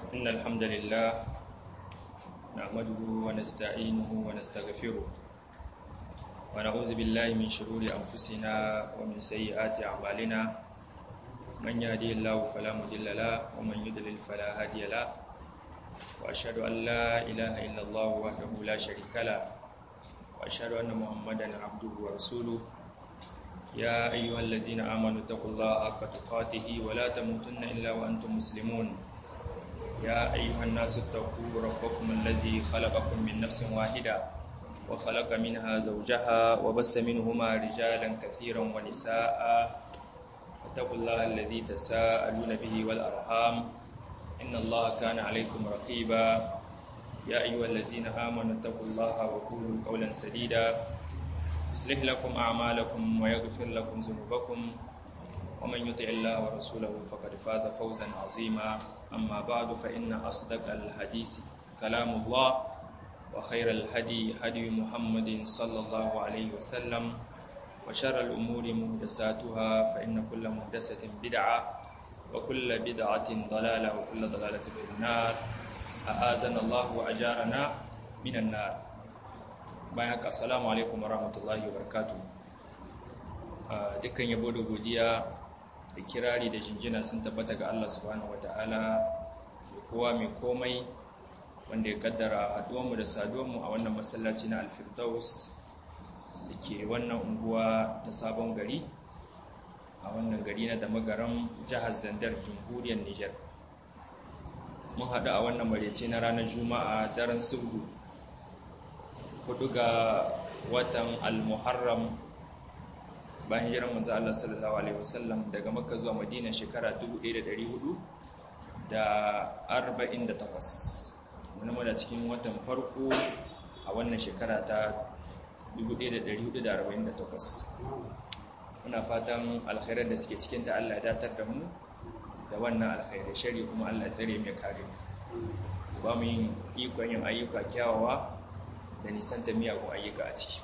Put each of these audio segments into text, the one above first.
إن الحمد لله نحمده ونستعينه ونستغفره ونعوذ بالله من شرور أنفسنا ومن سيئات أعمالنا من يهدي الله فلا مضل له ومن يضلل فلا هادي له وأشهد أن لا إله إلا الله وحده لا شريك له وأشهد أن محمدا عبده ورسوله يا أيها الذين آمنوا اتقوا الله حق تقاته ولا تموتن إلا وأنتم مسلمون يا أيها الناس اتقوا ربكم الذي خلقكم من نفس واحدة وخلق منها زوجها وبث منهما رجالا كثيرا ونساء اتقوا الله الذي تساءلون به والأرحام إن الله كان عليكم رقيبا يا أيها الذين آمنوا اتقوا الله وقولوا قولا سديدا يصلح لكم أعمالكم ويغفر لكم ذنوبكم ومن يطع الله ورسوله فقد فاز فوزا عظيما أما بعد فإن أصدق الحديث كلام الله وخير الهدي هدي محمد صلى الله عليه وسلم وشر الأمور محدثاتها فإن كل محدثة بدعة وكل بدعة ضلالة وكل ضلالة في النار أعاذنا الله وأجارنا من النار. Bayan haka, assalamu alaikum warahmatullahi wabarakatuh. Dukkan yabo da godiya da kirari da jinjina sun tabbata ga Allah subhanahu wataala mai kowa mai komai wanda ya kaddara haduwanmu da saduwanmu a wannan masallaci na Al-Firdaus da ke wannan unguwa ta Sabon Gari a wannan gari na Damagaram, jihar Zandar, jamhuriyar Niger. Mun haɗu a wannan marece na ranar Juma'a daren Subdu 4 ga watan Al-Muharram bayan hijirar manzo Allah sallallahu alaihi wasallam daga Makka zuwa Madina shekara 1448. Muna da cikin watan farko a wannan shekara ta 1448. Muna fatan alkhairar da suke cikin ta Allah ya datar da mu da wannan alkhairai, shari kuma Allah ya tsare mu ya kare mu. Ba mu yin ikon yin ayyuka kyawawa da nisanta miyagun ayyuka a ciki.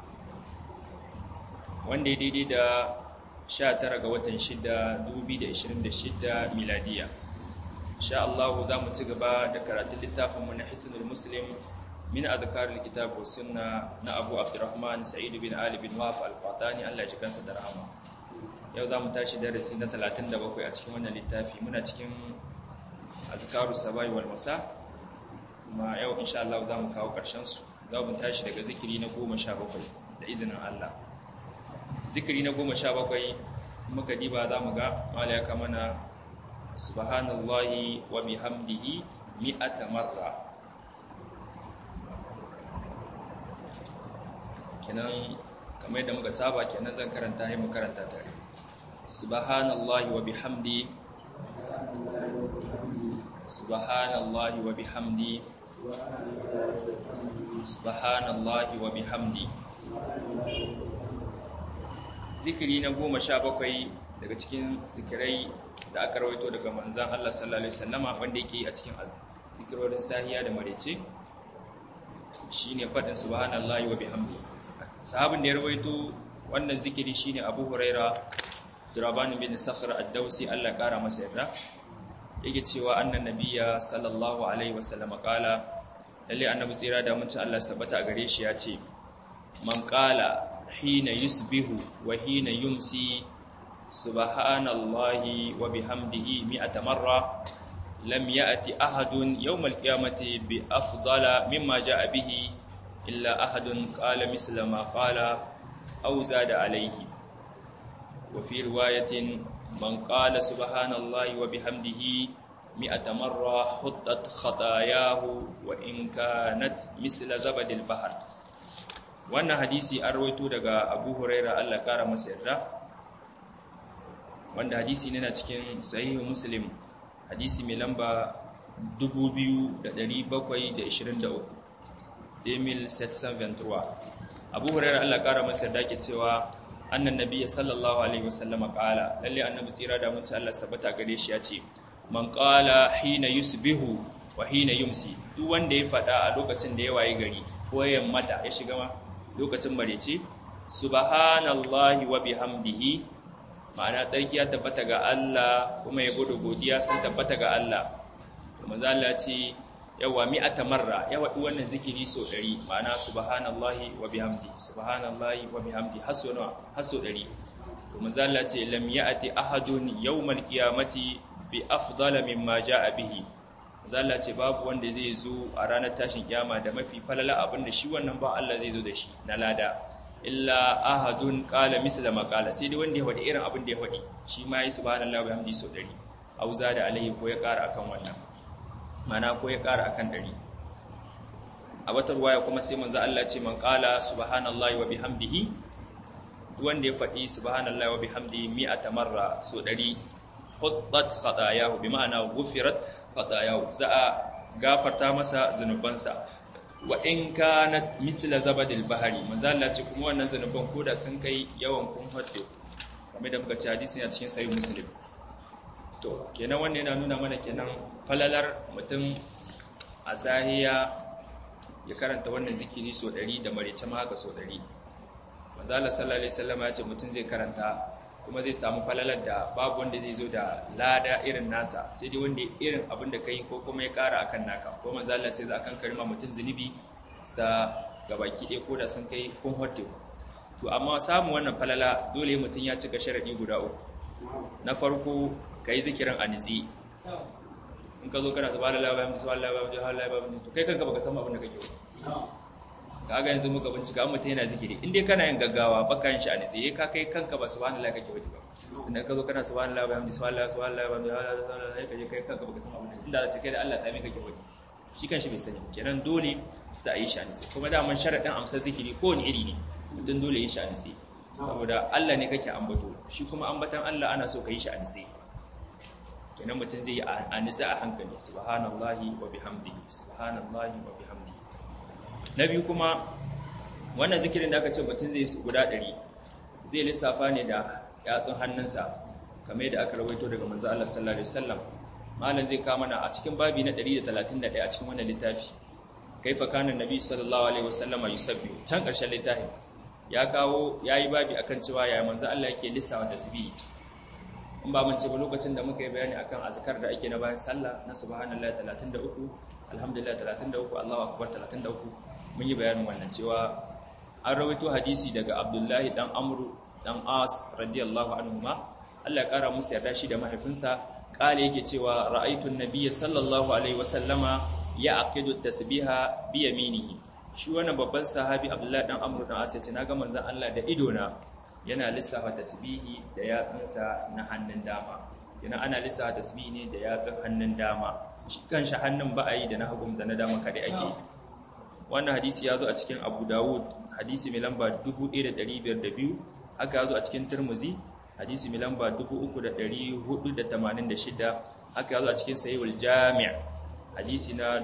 Wanda ya daidai da 19 ga watan 6 2026 miladiya. Insha Allah za mu ci gaba da karatun littafinmu na Hisnul Muslim min adhkaril kitab was sunna na Abu Abdurrahman Sa'id bin Ali bin Wahab al-Qatani, Allah ya ji kansa da rahama. Yau za mu tashi darasi na 37 a cikin wannan littafi. Muna cikin azkarus sabahi wal masa, kuma yau insha Allah za mu kawo ƙarshen su. Za mu tashi daga zikiri na 17 da izinin Allah. Zikiri na 17 muka diba za mu ga mala ya kamana subhanallahi wa bihamdihi mi'ata marra. Kenan kamar yadda muka saba kenan zan karanta mu karanta tare. Subhanallahi wa bihamdi, subhanallahi wa bihamdi, subhanallahi wa bihamdi. Zikiri na 17 daga cikin zikirai da aka rawaito daga manzon Allah sallallahu alaihi wasallama wanda yake a cikin zikirorin sahiya da marece shine fadin subhanallahi wa bihamdi. Sahabin da ya rawaito wannan zikiri shine Abu Huraira Duraban bin Sakhr ad-Dawsi, Allah kara masa yarda. Yake cewa annan nabiyya sallallahu alaihi wasallama qala, lalle annabi tsira da mutum Allah su tabbata a gare shi ya ce, man qala hina yusbihu wa hina yumsi subhanallahi wa bihamdihi mi'ata marra lam ya'ti ahadun yawmal qiyamati bi afdala mimma ja'a bihi illa ahadun qala misla ma qala aw zada alayhi. Wa fi riwayatin man qala subhanallahi wa bihamdihi mi'ata marra huttat khatayahu wa in kanat misla zabadil bahr. Wannan hadisi an rawaito daga Abu Huraira, Allah kara masa yarda, wanda hadisi ne na cikin Sahih Muslim, hadisi mai lamba 2723 2723. Abu Huraira, Allah kara masa yarda, ke cewa annan nabiyyi sallallahu alaihi wasallam qala, lalle annabi tsira da mutum Allah tabbata gare shi ya ce, man qala hina yusbihu wa hina yumsi, duk wanda ya fada a lokacin da ya waye gari ko yammata ya shiga ma lokacin marece, subhanallahi wa bihamdihi, ma'ana tsarki ya tabbata ga Allah kuma yabo da godiya sun tabbata ga Allah. manzo Allah ce yawa mi'ata marra ya wadi wannan zikiri so 100 ma'ana subhanallahi wa bihamdi subhanallahi wa bihamdi haso 100 to manzo Allah ce lam ya'ti ahadun yawmal qiyamati bi afdala mimma ja'a bihi manzo Allah ce babu wanda zai zo a ranar tashin kiyama da mafi falala abinda shi wannan ba Allah zai zo da shi na lada illa ahadun qala misla ma qala sai dai wanda ya wadi irin abin da ya wadi shi ma yi subhanallahi wa bihamdi so 100 auza da alaihi ko ya ƙara akan wannan mana ko ya ƙara akan 100 a wata ruwaya kuma sai manzo Allah ce man qala subhanallahi wa bihamdihi wanda ya faɗi subhanallahi wa bihamdihi mi'ata marra so 100 huddat khatayahu bi ma'ana ghufirat khatayahu za a gafarta masa zanubansa wa in kanat misla zabadil bahri manzo Allah ce kuma wannan zanuban koda sun kai yawan kun hadde kamar da muka ci hadisi a cikin sahih muslim to kenan wannan yana nuna mana kenan falalar mutum a sahiya ya karanta wannan zikiri so 100 da marice ma haka so 100 manzo Allah sallallahu alaihi wasallam ya ce mutum zai karanta kuma zai samu falalar da babu wanda zai zo da lada irin nasa sai dai wanda irin abin da kai ko kuma ya kara akan naka ko manzo Allah ce za a kan karima mutum zunubi sa gabaki ɗaya ko da sun kai kun hotte to amma samu wannan falala dole mutum ya cika sharadi guda uku na farko kai zikirin anzi in ka zo kana subhanallahi wa bihamdihi subhanallahi wa bihamdihi to kai kanka baka san abin da kake yi kaga yanzu muka bincika amma mutum yana zikiri in dai kana yin gaggawa baka yin shi anzi ka kai kanka ba subhanallahi kake wadi ba idan ka zo kana subhanallahi wa bihamdihi subhanallahi wa bihamdihi kaje kai kanka baka san abin da inda za kai da Allah tsami kake wadi shi kanshi bai sani kenan dole za a yi shi anzi kuma da man sharadin amsar zikiri ko ni iri ne mutum dole yin shi anzi saboda Allah ne kake ambato shi kuma ambatan Allah ana so ka yi shi anzi kenan mutum zai yi anzi a hankali subhanallahi wa bihamdihi subhanallahi wa bihamdihi na biyu kuma wannan zikirin da aka ce mutum zai su guda 100 zai lissafa ne da yatsun hannunsa kamar yadda aka rawaito daga manzo Allah sallallahu alaihi wasallam malam zai kawo mana a cikin babi na 131 a cikin wannan littafi kaifa kana nabi sallallahu alaihi wasallama yusabbihu can karshen littafin ya kawo yayi babi akan cewa yayin manzo Allah yake lissafa tasbihi in ba mun ce ba lokacin da muka yi bayani akan azkar da ake na bayan sallah na subhanallahi 33 alhamdulillah 33 Allahu akbar 33 mun yi bayanin wannan cewa an rawaito hadisi daga Abdullahi dan Amru dan As radiyallahu anhuma Allah ya kara musu yarda shi da mahaifinsa kale yake cewa ra'aytu an-nabiy sallallahu alaihi wasallama ya'qidu at-tasbiha bi yaminihi shi wannan babban sahabi Abdullahi dan Amru dan As yace naga manzon Allah da idona yana lissafa tasbihi da yatsunsa na hannun dama yana ana lissafa tasbihi ne da yatsun hannun dama shi kanshi hannun ba a yi da na hagu da na dama kadai ake wannan hadisi ya zo a cikin Abu Dawud hadisi mai lamba 1502 haka ya zo a cikin Tirmidhi hadisi mai lamba 3486 haka ya zo a cikin Sahih al-Jami' hadisi na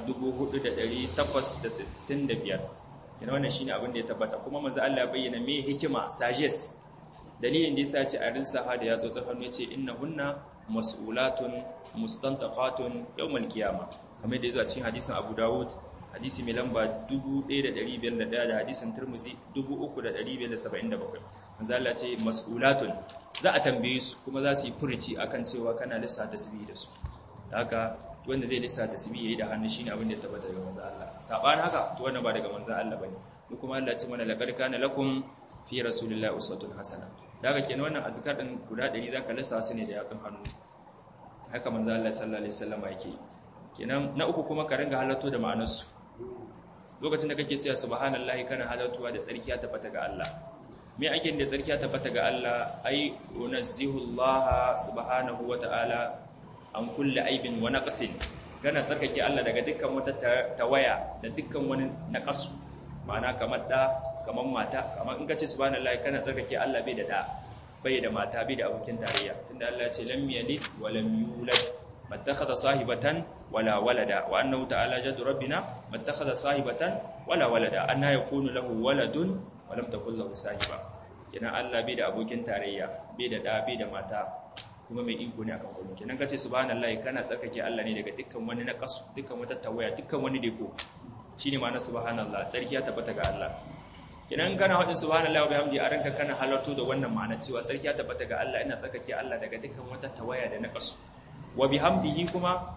4865 yana wannan shine abin da ya tabbata kuma manzo Allah ya bayyana me hikima sajes dalilin da yasa ce a rinsa ha da yatsu hannu yace innahunna mas'ulatun mustantaqatun yawmal qiyamah kamar da yazo a cikin hadisin Abu Dawud hadisi mai lamba 1501 da hadisin Tirmidhi 3577 manzo Allah ce mas'ulatun za a tambaye su kuma za su yi furici akan cewa kana lissa tasbih da su haka wanda zai lissa tasbih yayi da hannu shine abin da ya tabbata daga manzo Allah saban haka to wannan ba daga manzo Allah bane mu kuma Allah ya ce mana laqad kana lakum fi rasulillahi uswatun hasana daga kenan wannan azkar din guda 100 zaka lissa su ne da yatsun hannu haka manzo Allah sallallahu alaihi wasallam yake kenan na uku kuma ka ringa halatto da ma'anarsu lokacin da kake cewa subhanallahi kana halattuwa da tsarkiya tabbata ga Allah me ake da tsarkiya tabbata ga Allah ai unazzihullaha subhanahu wata'ala an kulli aibin wa naqsin kana tsarkake Allah daga dukkan wata tawaya da dukkan wani naqasu ma'ana kamar da kamar mata kamar in kace subhanallahi kana tsarkake Allah bai da bai da mata bai da abokin tarayya tunda Allah ya ce lam yalid wa lam yulad mattakhadha sahibatan wala walada wa annahu ta'ala jaddu rabbina mattakhadha sahibatan wala walada anna yakunu lahu waladun wa lam takul lahu sahiba kenan Allah bai da abokin tarayya bai da bai da mata kuma mai iko ne akan komai kenan kace subhanallahi kana tsarkake Allah ne daga dukkan wani naqas dukkan wata tawaya dukkan wani deko shine ma'anar subhanallah sarki ya tabbata ga Allah kenan kana hadin subhanallahi wa bihamdi a ranka kana halarto da wannan ma'ana cewa sarki ya tabbata ga Allah ina tsarkake Allah daga dukkan wata tawaya da naqas wa bihamdihi kuma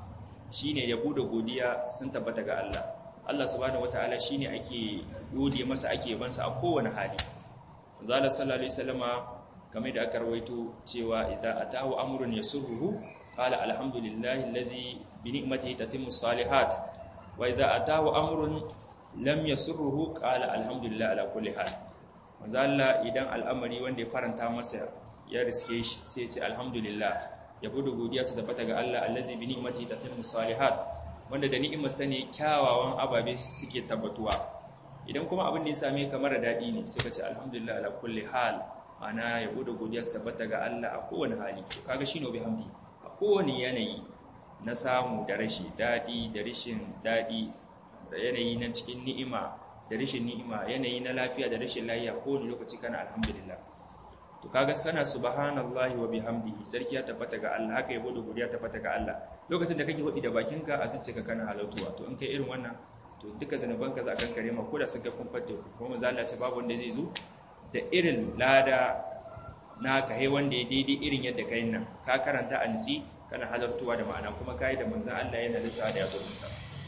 shine yabo da godiya sun tabbata ga Allah. Allah subhanahu wataala shine ake gode masa, ake bansa a kowane hali. Manzo sallallahu alaihi wasallama kamar da aka rawaito cewa idza atahu amrun yasurruhu qala alhamdulillahi allazi bi ni'matihi tatimmu salihat wa idza atahu amrun lam yasurruhu qala alhamdulillahi ala kulli hal. Manzo Allah idan al'amari wanda ya faranta masa ya riske shi sai ya ce alhamdulillah, yabo da godiya su tabbata ga Allah allazi bi ni'matihi tatimmu salihat, wanda da ni'imar sa ne kyawawan ababe suke tabbatuwa. Idan kuma abin da ya same ka mara dadi ne sai ka ce alhamdulillah ala kulli hal, ana yabo da godiya su tabbata ga Allah a kowane hali. To kaga shine bihamdi, a kowane yanayi na samu da rashi, dadi da rashin dadi, da yanayi na cikin ni'ima da rashin ni'ima, yanayi na lafiya da rashin lafiya, kowane lokaci kana alhamdulillah. To kaga sana subhanallahi wa bihamdihi, sarki ya tabbata ga Allah, haka yabo da godiya tabbata ga Allah. Lokacin da kake hudi da bakinka a zuciyarka kana halautuwa, to in kai irin wannan to duka zanubanka za kan kare ma koda sun ga kun fatte, kuma manzo Allah ce babu wanda zai zo da irin lada naka wanda ya daidai irin yadda kai nan ka karanta a nisi kana halartuwa da ma'ana, kuma kai da manzo Allah yana lissa da yabonsa.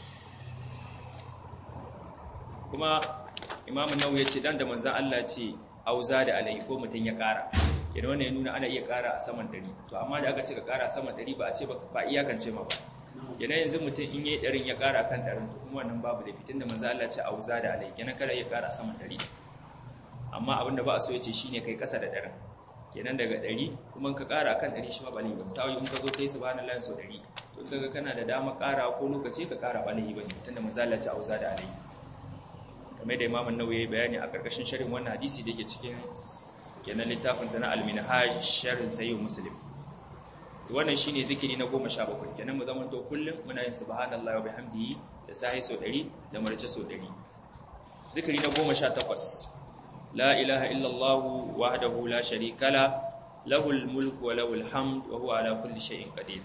Kuma Imam Nawawi ya ce dan da manzo Allah ce auza da alai ko mutun ya kara, kenan wannan ya nuna ana iya kara a saman 100. To amma da aka ce ka kara a saman 100 ba a ce ba iyakance ma ba. Kenan yanzu mutun in yayi 100 ya kara kan 100 to kuma wannan babu da fitin da manzo Allah ce auza da alai, kenan kada ya kara a saman 100. Amma abinda ba a so yace shine kai kasa da 100. Kenan daga 100 kuma ka kara kan 100 shi ma balahi ba. Sai in ka zo kai subhanallahi so 100 to kaga kana da dama kara ko lokaci ka kara balahi ba, tunda manzo Allah ce auza da alai. Kamar da Imam An-Nawawi ya bayani a karkashin sharhin wannan hadisi da yake cikin kenan littafin sana al-Minhaj sharh Sahih Muslim. To wannan shine zikiri na 17. Kenan mu zaman to kullum muna yin subhanallahi wa bihamdihi da sahi so 100 da marce so 100. Zikiri na 18. La ilaha illallah wahdahu la sharika la, lahul mulku wa lahul hamd wa huwa ala kulli shay'in qadir.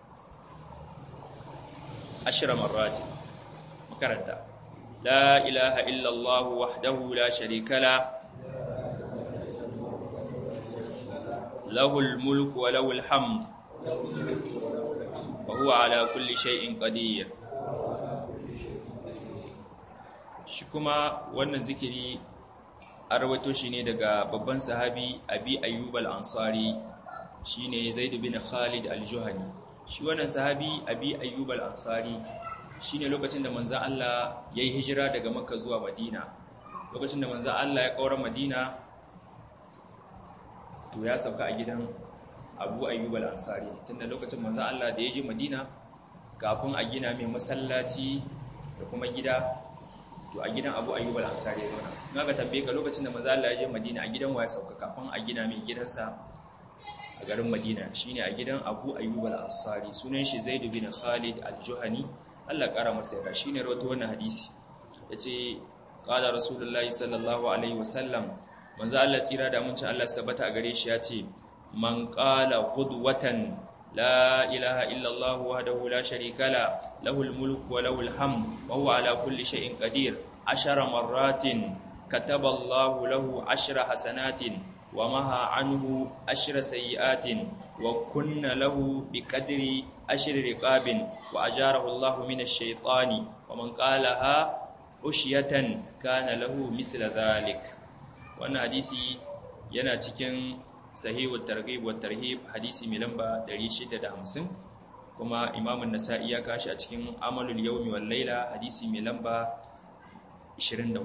10 marrat. Makaranta لا إله إلا الله وحده لا شريك له له الملك وله الحمد وهو على كل شيء قدير. shi kuma wannan zikiri an rawaito shi ne daga babban sahabi Abi Ayyub al-Ansari, shine Zaid bin Khalid al-Juhani. Shi wannan sahabi Abi Ayyub al-Ansari shine lokacin da manzon Allah yayi hijira daga Makka zuwa Madina. Lokacin da manzon Allah ya kaura Madina to ya sauka a gidan Abu Ayyub al-Ansari. Tunda lokacin manzon Allah da ya je Madina kafin a gina mai masallaci da kuma gida, to a gidan Abu Ayyub al-Ansari ya zauna. Na ga tambaye ka lokacin da manzon Allah ya je Madina a gidan wa ya sauka kafin a gina mai gidansa a garin Madina? Shine a gidan Abu Ayyub al-Ansari. Sunan shi Zaid bin Khalid al-Juhani, Allah ƙara masa yarda. Shine rawaito wannan hadisi yace qala rasulullahi sallallahu alaihi wasallam, manzo Allah tsira da munci Allah sabata a gare shi yace man qala qudwatan la ilaha illa Allah wahdahu la sharika la, lahul mulku wa lahul hamd wa huwa ala kulli shay'in qadir 10 marratin kataba Allah lahu 10 hasanatin wa maha anhu 10 sayiatin wa kunna lahu biqadri 10 riqabin wa ajarahu Allah minash shaitani wa man qalaha ushiyatan kana lahu misla dhalik. Wannan hadisi yana cikin sahihut targhib wat tarhib, hadisi mai lamba 650, kuma Imam an-Nasa'i ya kashi a cikin amalul yawmi wal layla, hadisi mai lamba 24.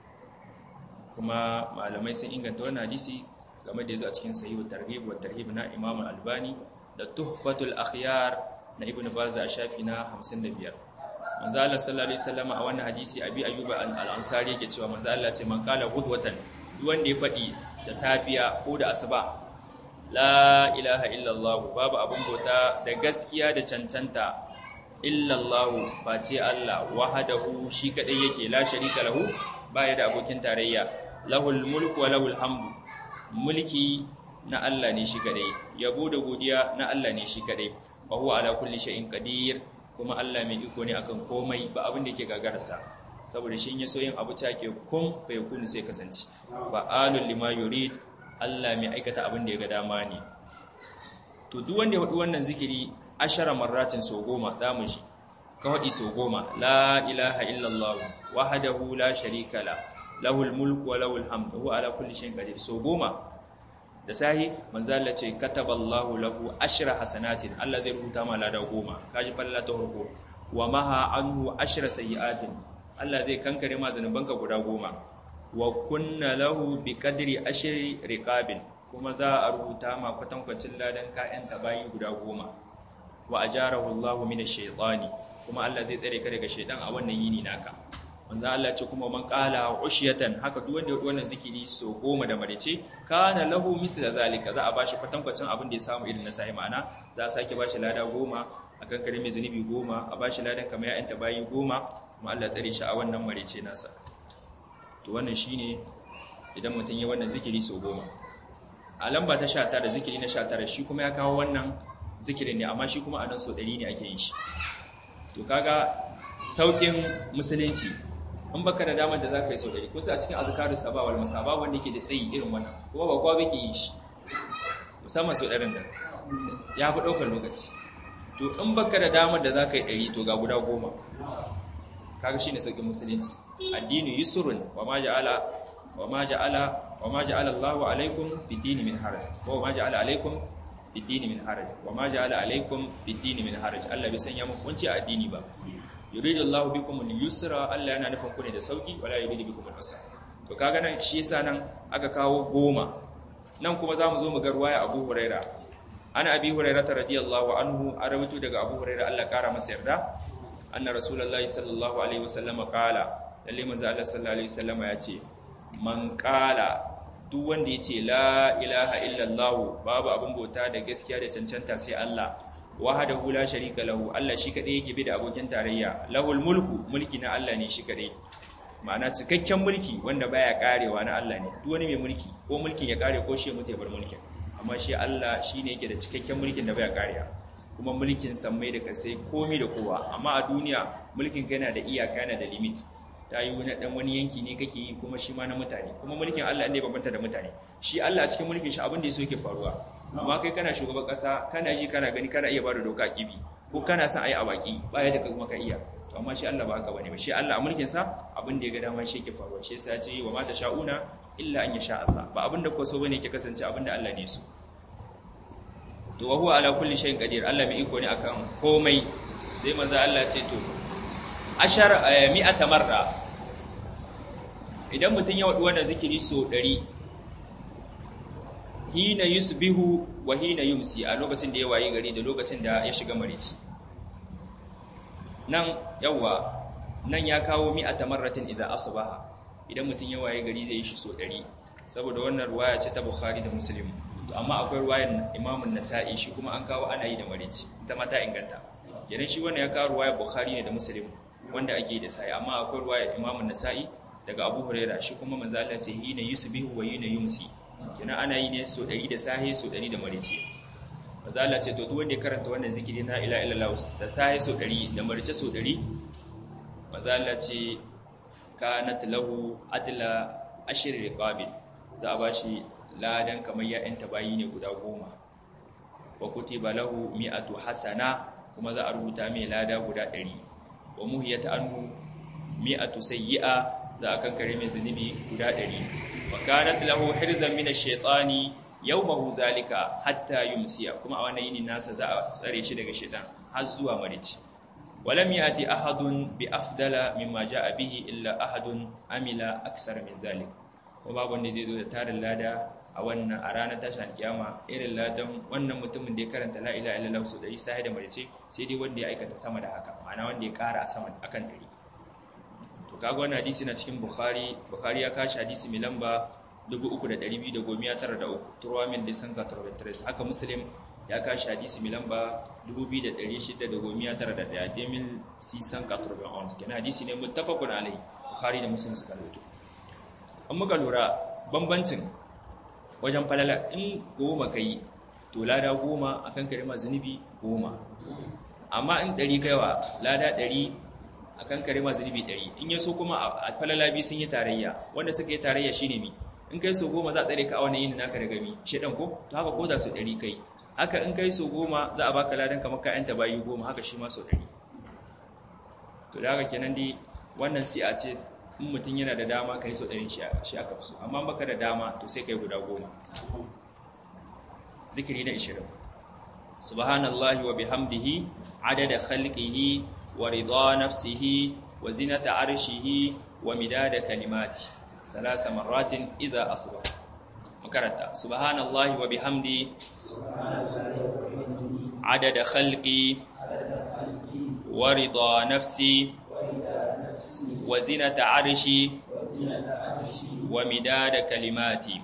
Kuma malamai sun inganta wannan hadisi game da yazo a cikin sahihut targhib wat tarhib na Imam al-Albani da Tuhfatul Akhyar na Ibn Baz a shafi na 55. Manzo Allah sallallahu alaihi wasallam a wannan hadisi Abi Ayyub al-Ansari yake cewa manzo Allah ce man qala ghudwatan, duk wanda ya fadi da safiya ko da asuba la ilaha illallah, babu abun bauta da gaskiya da cancanta illallah face Allah, wahdahu shi kadai yake, la sharika lahu baya da abokin tarayya, lahul mulku wa lahul hamdu, mulki na Allah ne shi kadai, yabo da godiya na Allah ne shi kadai, wa huwa ala kulli shay'in qadir, kuma Allah mai iko ne akan komai, ba abin da yake gagararsa, saboda shi ya so yin abu take kun fa yakun sai kasance, fa'alul lima yurid, Allah mai aikata abin da ya ga dama ne. To duk wanda ya faɗi wannan zikiri 10 marratin so 10 zamu shi ka hadi so 10 la ilaha illallah wahdahu la sharika la lahul mulku wa lahul hamdu huwa ala kulli shay'in qadir so 10 da sahi manzo Allah ce kataballahu lahu 10 hasanatin Allah zai rubuta ma lada 10 kaji falla ta farko wa maha anhu 10 sayiatin Allah zai kankare ma zanubanka guda 10 wa kunna lahu biqadri 10 riqabin kuma za a rubuta ma kwatankwacin ladan ka'yan tabayi guda 10 wa ajarahu Allahu minash shaitani kuma Allah zai tsare ka daga shaitan a wannan yini naka manzo Allah ce kuma man qala ushiyatan haka duk wanda ya wannan zikiri so 10 da marice kana lahu misla zalika za a bashi kwatankwacin abin da ya samu irin na sai ma'ana za a sake bashi lada 10 akan kare mai zunubi 10 a bashi ladan kamar ya anta bayi 10 kuma Allah tsare shi a wannan marice nasa to wannan shine idan mutun ya wannan zikiri so 10 a lamba ta 19 zikiri na 19 shi kuma ya kawo wannan zikirin ne amma shi kuma a nan so 100 ne ake yin shi to kaga saukin musulunci in baka da damar da zaka yi so 100 kusa a cikin azkarus sabah wal masa ba wanda yake da tsayi irin wannan kuma ba kowa bake yin shi musamman so 100 da ya fi daukar lokaci to in baka da damar da zaka yi 100 to ga guda 10 kaga shine saukin musulunci addini yusrun wa ma ja'ala Allahu alaikum bid-dini min haraj wa ma ja'ala alaikum bid-dini min haraj wa ma ja'ala alaikum bid-dini min haraj Allah bai sanya muku kunci a addini ba yuridullahu bikum al-yusra Allah yana nufin ku ne da sauki wala yuridu bikum al-usra to kaga nan shi yasa nan aka kawo 10 nan kuma zamu zo mu ga ruwaya Abu Huraira ana Abi Hurairah radiyallahu anhu arawato daga Abu Huraira Allah kara masa yarda anna rasulullahi sallallahu alaihi wasallam qala lalle manzo Allah sallallahu alaihi wasallam ya ce man qala duk wanda yace la ilaha illallah babu abin bauta da gaskiya da cancanta sai Allah wahdahu la sharika lahu Allah shi kadai yake bi da abokin tarayya lahul mulku mulki na Allah ne shi kadai ma'ana cikakken mulki wanda baya karewa na Allah ne duk wani mai mulki ko mulkin ya kare ko shi ya mutu ya bar mulkin amma shi Allah shine yake da cikakken mulkin da baya karewa kuma mulkin sammai da kasai komai da kowa amma a duniya mulkin kai yana da iyaka yana da limit ta yi wani dan wani yanki ne kake yi kuma shi ma na mutane kuma mulkin Allah ne bambanta da mutane shi Allah a cikin mulkin shi abin da yaso yake faruwa amma kai kana shugaban kasa kana ji kana gani kana iya bada doka kibi ko kana son ayi awaki baya da kuma ka iya to amma shi Allah ba haka bane ba shi Allah a mulkin sa abin da ya ga dama shi yake faruwa shi yasa ya ce wa ma sha'una illa an yasha Allah ba abin da ko so bane yake kasance abin da Allah ne so to wa huwa ala kulli shay'in qadir Allah mai iko ne akan komai sai manzo Allah ce to mi'ata marra idan mutun ya wadi wannan zikiri so 100 hina yusbihu wa hina yumsi a lokacin da ya waye gari da lokacin da ya shiga marici nan ya kawo mi'ata marratin idza asbaha idan mutun ya waye gari zai yi shi so 100 saboda wannan ruwaya ce ta Bukhari da Muslim to amma akwai ruwayar Imam an-Nasa'i shi kuma an kawo ana yi da marici ita ma ta inganta kenan shi wannan ya kawo ruwayar Bukhari ne da Muslim wanda ake da sai amma akwai ruwayar Imam an-Nasa'i daga Abu Hurairah shi kuma manzo Allah ce hina yusbihu wa hina yumsi kenan ana yi ne so 100 da sahi so 100 da marici manzo Allah ce to duk wanda ya karanta wannan zikiri na ila illallah da sahi so 100 da marici so 100 manzo Allah ce kanat lahu adla ashir riqabil za a bashi ladan kamar ya yanta bayi ne guda 10 wa kutiba lahu mi'atu hasana kuma za a rubuta mai lada guda 100 wa muhiyat anhu mi'atu sayyi'a za a kankare mai zunubi guda 100 wa kanat lahu hirzan min ash-shaytani yawmahu zalika hatta yumsiya kuma a wannan yini nasa za a tsare shi daga shaytan har zuwa marici walam yati ahadun bi afdala mimma jaa bihi illa ahadun amila aksar min zalik ko babu wanda zai zo da tarin lada a wannan a ranar tashin kiyama irin ladan wannan mutumin da ya karanta la ilaha illallah su dari sai da marice sai dai wanda ya aikata sama da haka ma'ana wanda ya kara a sama akan 100 to kaga wannan hadisi na cikin Bukhari ya kashi hadisi mai lamba 3293 turwamin lisan 93 haka Muslim ya kashi hadisi mai lamba 2691 demil sisan 91 kenan hadisi ne muttafaqun alai Bukhari da Muslim suka rawaito an muka lura bambancin wajen falala in 10 kai to lada 10 akan karima zunubi 10 amma in 100 kaiwa lada 100 akan karima zunubi 100 in yaso kuma a falala bi sun yi tarayya wanda suka yi tarayya shine mi in kai so 10 za a tsare ka a wannan yin naka daga mi shedan ko to haka ko da so 100 kai haka in kai so 10 za a baka ladan kamar ka yanta bayi 10 haka shi ma so 100 to da haka kenan dai wannan sai a ce in mutum yana da dama kai so 100 shi aka fi so, amma baka da dama to sai kai guda 10. zikiri na 20 subhanallahi wa bihamdihi adada khalqihi wa rida nafsihi wa zinata arshihi wa midada kalimati 3 marratin idza asbaha. makaranta subhanallahi wa bihamdi adada khalqi wa rida nafsi wa zinata arshi wa midada kalimati.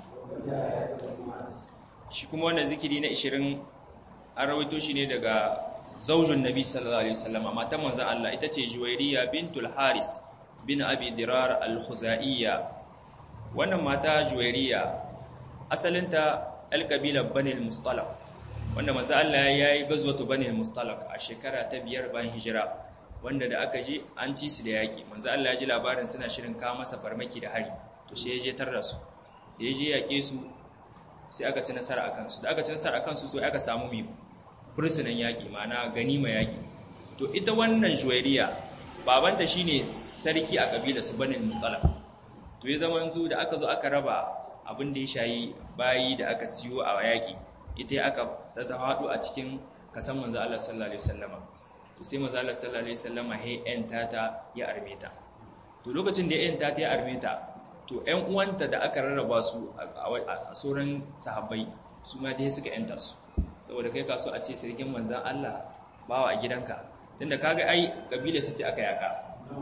shi kuma wannan zikiri na 20 an rawaito shi ne daga zaujin nabi sallallahu alaihi wasallam, matan manzon Allah ita ce Juwairiya bintul Haris bin Abi Dirar al-Khuzaiyya. wannan mata Juwairiya asalinta al-kabila Bani al-Mustalaq, wanda manzon Allah yayi gazwatu Bani al-Mustalaq a shekara ta 5 bayan hijira, wanda da aka je an ci su da yaki. manzon Allah ya ji labarin suna shirin kawo masa farmaki da hari, to sai ya je tarra su, da ya je yake su sai aka ci nasara akan su. Da aka ci nasara akan su sai aka samu mi fursunan yaki, ma'ana ganima yaki. to ita wannan Juwairiya babanta shine sarki a kabilar su Bani al-Mustalaq. to ya zama yanzu da aka zo aka raba abin da ya shayi bayi da aka siyo a yaki, ita aka ta hadu a cikin kasan manzo Allah sallallahu alaihi wasallama. to sai manzo Allah sallallahu alaihi wasallama ya armeta. to lokacin da ya enta ta ya armeta, to ƴan uwanta da aka rarraba su a sauran sahabbai su ma dai suka enta su, saboda kai kaso a ce sirkin manzon Allah bawa a gidanka, tunda kaga ai kabila su ce aka yaka,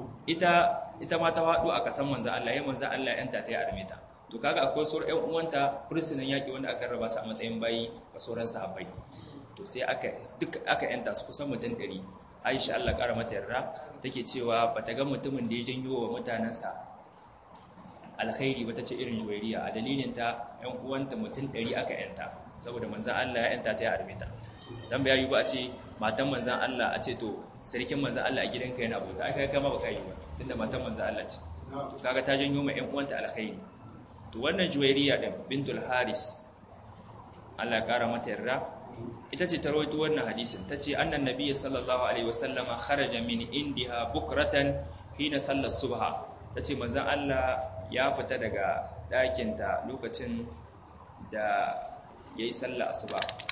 ita ma ta faɗo a kasan manzon Allah, ya manzon Allah ya enta ta ya armeta. to kaga akwai sauran ƴan uwanta fursunan yaki wanda aka rarraba su a matsayin bayi ga sauran sahabbai. to sai aka enta su kusan mutum 100. Aisha Allah ƙara mata yarda take cewa bata ga mutumin da ya janyo wa mutanansa alkhairi ba, tace irin Juwairiya. a dalilin ta ƴan uwanta mutum 100 aka yanta, saboda manzon Allah ya yanta ta ya armeta. dan bai yi ba a ce matan manzon Allah a ce to sarkin manzon Allah a gidanka yana bauta, ai kai ma baka yi ba, tunda matan manzon Allah ce. to kaga ta janyo ma ƴan uwanta alkhairi. to wannan Juwairiya din bintul Haris Allah ya kara mata yarda, ita ce ta rawaito wannan hadisin. tace annan nabiyyi sallallahu alaihi wasallama kharaja min indiha bukratan hina sallar subha. tace manzon Allah ya fita daga ɗakinta lokacin da yayi sallar asuba.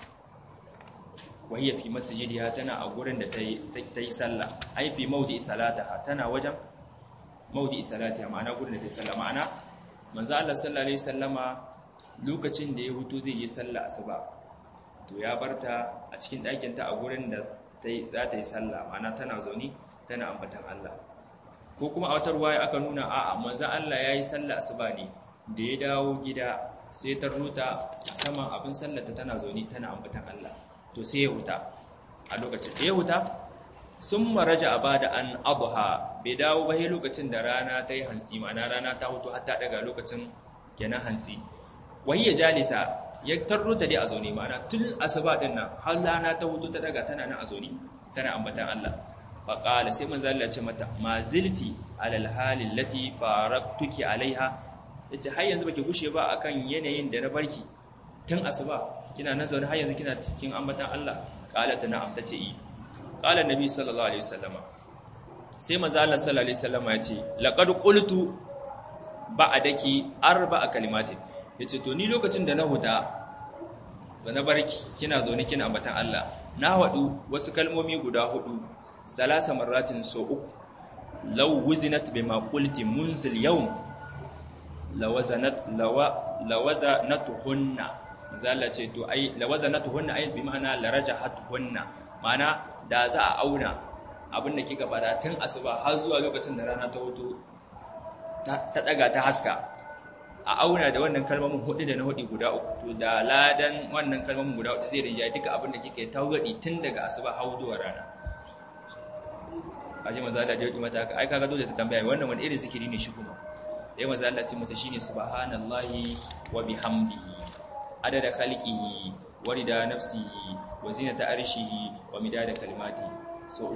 wahiya fi masjidiha, tana a gurin da ta yi sallah. ai fi mawdi'i salataha, tana wajen mawdi'i salatiha, ma'ana gurin da ta yi sallah. ma'ana manzon Allah sallallahu alaihi wasallama lokacin da ya hutu zai yi sallar asuba, to ya barta a cikin ɗakinta a gurin da za ta yi sallah, ma'ana tana zaune tana ambatan Allah. ko kuma a wata ruwaya aka nuna a'a manzon Allah yayi sallah asuba ne, da ya dawo gida sai ta ruta saman abin sallarta tana zaune tana ambatan Allah. to sai ya huta. a lokacin da ya huta summa raja'a bada an adha, bai dawo ba sai lokacin da rana ta yi hansi, ma'ana rana ta hutu har ta daga lokacin kenan hansi. wahiya jalisa, ya tarruta dai a zaune, ma'ana tun asuba din nan har rana ta hutu ta daga tana nan a zaune tana ambatan Allah. faqala, sai manzo Allah ya ce mata ma zilti alal halil lati faraktuki alaiha, yace har yanzu baki gushe ba akan yanayin da na barki tun asuba, kina nan zaune har yanzu kina cikin ambatan Allah. qalat na'am, tace yi. qala annabi sallallahu alaihi wasallama, sai manzo Allah sallallahu alaihi wasallama ya ce laqad qultu ba'daki arba'a kalimatin, yace to ni lokacin da na huta ba na barki kina zaune kina ambatan Allah, na wadu wasu kalmomi guda 4 3 marratin, so 3. law wuzinat bima qulti munzil yawm lawazanatuhunna. zalla ce to ai lawazanatuhunna ai bi ma'ana larajahatuhunna, ma'ana da za a auna abinda kika fada tun asuba har zuwa lokacin da rana ta hutu ta daga ta haska, a auna da wannan kalmomin 4 da na 4 guda 3, to da ladan wannan kalmomin guda 4 zai rinjaye duka abinda kike tawgadi tun daga asuba har zuwa rana. kaje manzo Allah ya yi mata haka, ai kaga dole ta tambaya wannan wani irin zikiri ne shi kuma. sai manzo Allah ya ce mata shine subhanallahi wa bihamdihi adada khalqihi wa rida nafsihi wa zinata arshihi wa midada kalimatihi. so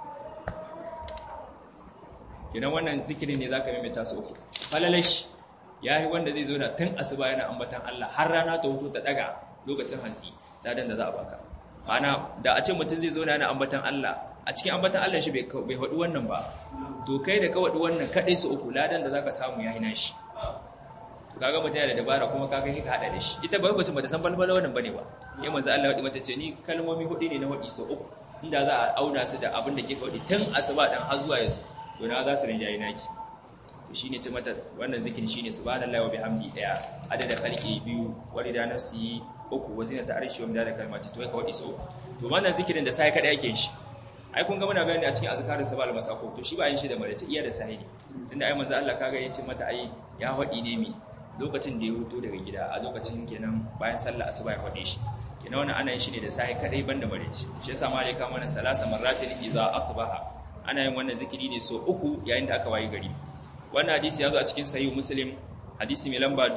kenan wannan zikiri ne zaka maimaita su 3. falalash yayi wanda zai zo da tun asuba yana ambatan Allah har rana ta hutu ta daga lokacin hansi, ladan da za a baka. ma'ana da a ce mutum zai zo yana ambatan Allah a cikin ambatan Allah shi bai faɗi wannan ba to kai da ka faɗi wannan kadai su uku ladan da zaka samu yayi nashi kaga mutum da dabara kuma kaga kika hada da shi ita ba mutum bata san balbala wannan bane ba yayin manzo Allah ya mata ce ni kalmomi hudu ne na wadi so uku inda za a auna su da abin da kika wadi tun asuba dan har zuwa yanzu to na za su rinjaye naki to shine ce mata wannan zikirin shine subhanallahi wa bihamdi daya adada khalqi biyu warida nafsi uku wazina ta arshi wa midada kalmati to kai ka wadi so to wannan zikirin da sai kada yake shi ai kun ga muna bayani a cikin azkarin sabal masako to shi ba yin shi da malaci iya da sahihi tunda ai manzo Allah kaga yace mata ai ya wadi ne mi lokacin da ya huto daga gida a lokacin kenan bayan sallah asuba ya fade shi kenan wannan ana yin shi ne da sai kadai banda marici shi yasa malaka mana salasa marratin idza asbaha ana yin wannan zikiri ne so uku yayin da aka wayi gari wannan hadisi ya zo a cikin sahih muslim hadisi mai lamba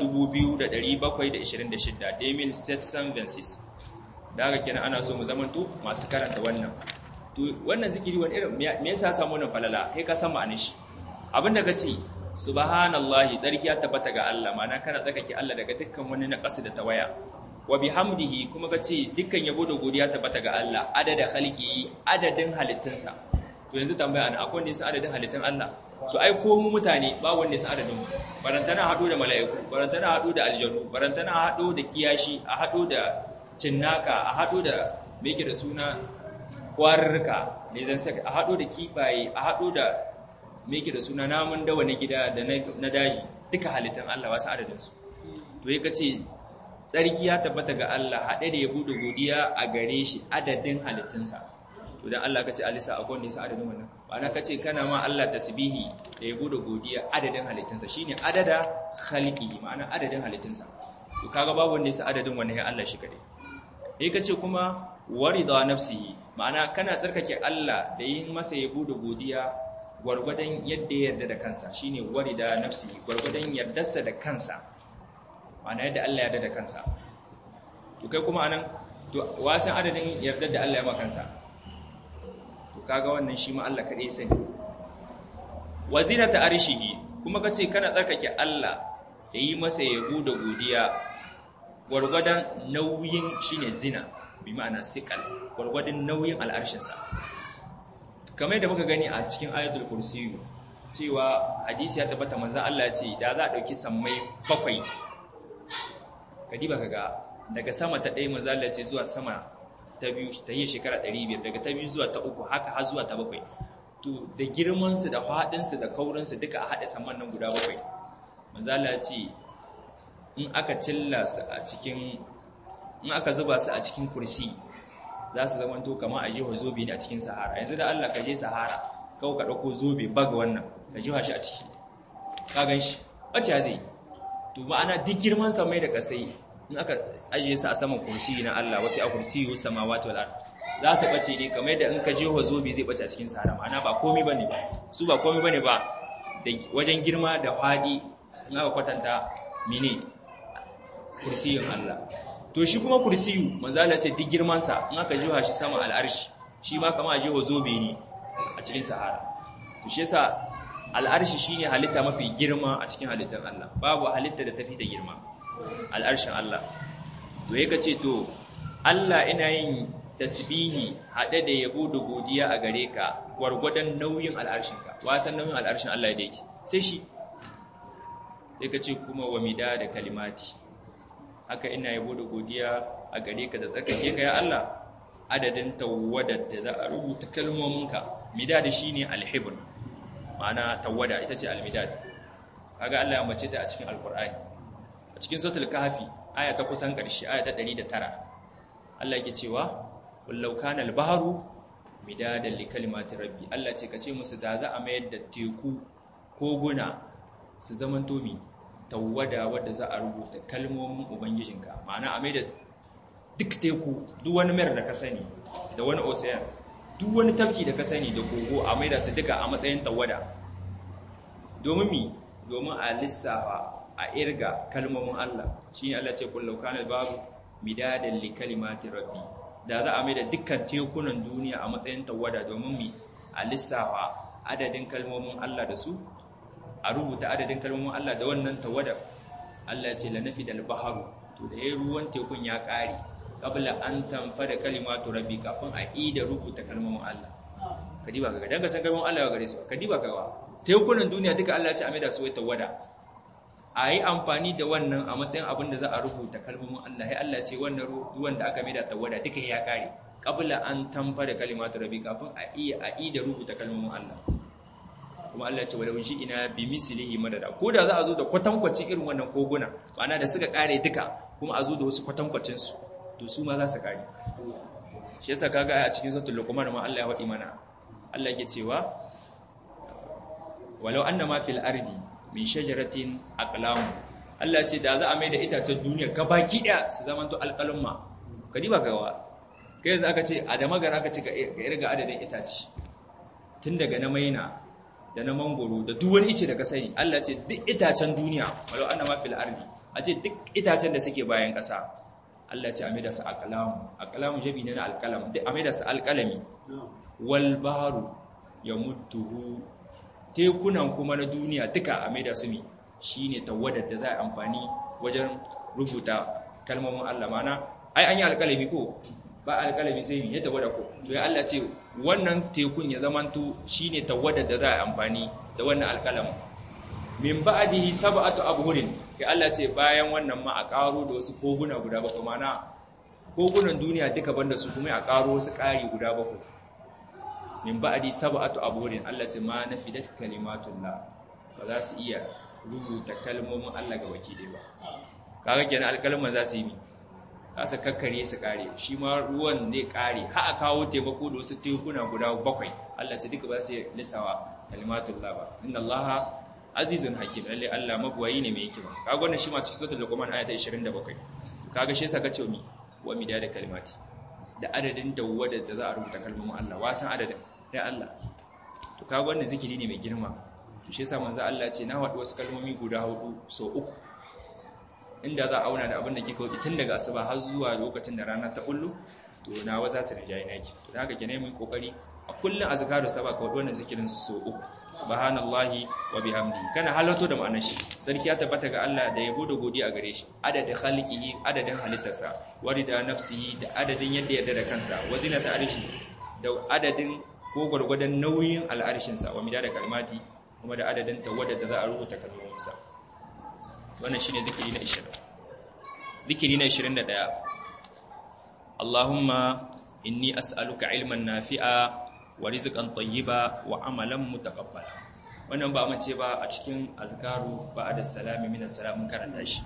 2726 Emil Setsanvensis daga kenan ana so mu zamanto masu karanta wannan to wannan zikiri wani irin me yasa samu wannan falala kai ka san ma'anar shi abinda kace subhanallahi tsarki ya tabbata ga Allah ma'ana kana tsakake Allah daga dukkan wani naqasi da tawaya wa bihamdihi kuma kace dukkan yabo da godiya tabbata ga Allah adada khalqi adadin halittunsa to yanzu tambaya ana akwai wanda yasa adadin halittun Allah to ai ko mu mutane ba wanda yasa adadin mu barantana hado da mala'iku barantana hado da aljanu barantana hado da kiyashi a hado da cinnaka a hado da me yake da suna kwarurruka ne zan saka a hado da kifaye a hado da me yake da suna namun dawa na gida da na daji duka halittan Allah wasu adadinsu to yake ce tsarki ya tabbata ga Allah haɗe da yabo da godiya a gare shi adadin halittunsa to dan Allah kace alisa akwai wanda yasa adadin wannan ma'ana kace kana ma Allah tasbihi da yabo da godiya adadin halittunsa shine adada khalqi ma'ana adadin halittunsa to kaga babu wanda yasa adadin wannan ya Allah shi kadai yake ce kuma warida nafsihi ma'ana kana tsarkake Allah da yin masa yabo da godiya gwargwadon yadda ya yarda da kansa shine warida nafsi gwargwadon yardarsa da kansa ma'ana yadda Allah ya yarda da kansa to kai kuma anan to wasan adadin yardar da Allah ya maka kansa to kaga wannan shi ma Allah kadai sani wazinata arshihi kuma kace kana tsarkake Allah da yi masa yabo da godiya gwargwadon nauyin shine zina bi ma'ana sikal gwargwadon nauyin al'arshinsa kamar da muka gani a cikin ayatul kursiyu cewa hadisi ya tabbata manzon Allah ya ce da za a dauki sammai bakwai kadiba kaga daga sama ta 1 manzon Allah ya ce zuwa sama ta 2 ta yi shekara 500 daga ta 2 zuwa ta 3 haka har zuwa ta 7 to da girman su da fadin su da kaurin su duka a hade samman nan guda 7 manzon Allah ya ce in aka cilla su a cikin in aka zuba su a cikin kursi za su zama to kamar a jefa zobe ne a cikin sahara yanzu da Allah ka je sahara kawai ka dauko zobe baga wannan ka jefa shi a ciki ka ganshi bace zai to ma'ana duk girman sa mai da kasai in aka ajiye su a saman kursi na Allah wasu a kursiyu samawati wal ard za su bace ne kamar da in ka jefa zobe zai bace a cikin sahara ma'ana ba komai bane ba su ba komai bane ba da wajen girma da fadi in aka kwatanta mene kursiyin Allah to shi kuma kursiyu manzala ce duk girman sa in aka jiwa shi sama al'arshi shi ma kama jiwa zobe ne a cikin sahara to shi yasa al'arshi shine halitta mafi girma a cikin halittar Allah babu halitta da tafi ta girma al'arshin Allah to yake ce to Allah ina yin tasbihi hade da yabo da godiya a gare ka gwargwadon nauyin al'arshin ka wasan nauyin al'arshin Allah da yake sai shi yake ce kuma wa midada kalimati haka ina yabo da godiya a gare ka da tsarkake ka ya Allah adadin tawadar da za a rubuta kalmominka midad shine alhibr ma'ana tawada ita ce almidad kaga Allah ya mace ta a cikin alqur'ani a cikin suratul kahfi aya ta kusan karshe aya ta 109 Allah yake cewa wallau kana albahru midadan li kalimati rabbi Allah ce kace musu da za a mayar da teku koguna su zaman tomi tawada wadda za a rubuta kalmomin ubangijinka ma'ana a mai da duk teku duk wani mayar da ka sani da wani ocean duk wani tafki da ka sani da kogo a mai da su duka a matsayin tawada domin a lissafa a irga kalmomin Allah shine Allah ce kullu kana babu midadan li kalimati rabbi da za a mai da dukkan tekunan duniya a matsayin tawada domin a lissafa adadin kalmomin Allah da su a rubuta adadin kalmomin Allah da wannan tawada Allah ya ce lanafidal baharu to da yayin ruwan tekun ya kare qabla an tanfada kalimatu rabbi kafin a ida rubuta kalmomin Allah kadiba kaga dan ka san girman Allah gare su kadiba kaga tekunan duniya duka Allah ya ce a maida su wai tawada a yi amfani da wannan a matsayin abin da za a rubuta kalmomin Allah sai Allah ce wannan ruwan da aka maida tawada duka ya kare qabla an tamfa da kalimatu rabbi kafin a yi da rubuta kalmomin Allah kuma Allah ce walau shi ina bi mislihi madada ko da za a zo da kwatankwacin irin wannan koguna ma'ana da suka kare duka kuma a zo da wasu kwatankwacin su to su ma za su kare shi yasa kaga a cikin suratul luqman ma Allah ya faɗi mana Allah yake cewa walau annama fil ardi min shajaratin aqlam Allah ce da za a maida itacen duniya gabaki daya su zaman to alqalamma kadiba gawa kai yanzu aka ce a da magana aka ce ka irga adadin itace tun daga na maina da na mangoro da duk wani ice da ka sani Allah ce duk itacen duniya walau annama fil ardi a ce duk itacen da suke bayan ƙasa Allah ce a maida su aqlamu jabi ne na alqalam duk a maida su alqalami wal bahru yamudduhu tekunan kuma na duniya duka a maida su mi shine tawadar da za a amfani wajen rubuta kalmomin Allah mana ai an yi alqalami ko ba alƙalami sai ya tawada ko to ya Allah ce wannan tekun ya zamanto shine tawadar da za a amfani da wannan alƙalam min ba'dihi sab'atu abhurin ya Allah ce bayan wannan ma a ƙaro da wasu koguna guda bakwai mana kogunan duniya duka banda su kuma a ƙaro wasu ƙari guda bakwai min ba'di sab'atu abhurin Allah ce ma nafidat kalimatullah ba za su iya rubuta kalmomin Allah ga wakili ba kaga kenan alƙalaman za su yi kasa kakkare su kare shi ma ruwan zai kare har a kawo taimako da wasu tekuna guda bakwai Allah ta duka ba sai lisawa kalimatullah ba inna Allah azizun hakim lalle Allah magwayi ne mai hikima kaga wannan shi ma cikin suratul luqman aya ta 27 kaga shi yasa kace wa midada kalimati da adadin dawwada da za a rubuta kalmomin Allah wasan adadin ya Allah to kaga wannan zikiri ne mai girma to shi yasa manzo Allah ya ce na wadi wasu kalmomi guda 4 so 3 inda za a auna da abin da kika wuce tun daga asuba har zuwa lokacin da rana ta kullu to nawa za su rijayi naki to haka kene mu kokari a kullun azkaru saba ka wannan zikirin su 3 subhanallahi wa bihamdi kana halarto da ma'anar shi sarki ya tabbata ga Allah da yabo da godiya a gare shi adadin khaliqihi adadin halittarsa warida nafsihi da adadin yadda ya da kansa wazinata arshi da adadin ko gurgurdan nauyin al'arshin sa wa midada kalmati kuma da adadin tawadda da za a rubuta kalmominsa wannan shine zikiri na 20 zikiri na 21 Allahumma inni as'aluka ilman nafi'a wa rizqan tayyiba wa amalan mutaqabbala wannan ba mace ba a cikin azkaru ba'da salami min as-salam karanta shi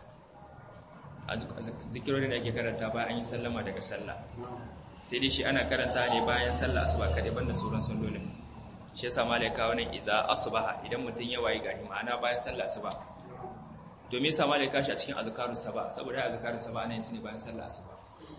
zikirorin da ake karanta bayan an yi sallama daga sallah sai dai shi ana karanta ne bayan sallah asuba kadai banda sauran sallolin shi yasa malaika wannan iza asbaha idan mutun ya wayi gari ma'ana bayan sallah asuba to me yasa malaika shi a cikin azkarus saba saboda azkarus saba ne su ne bayan sallah asuba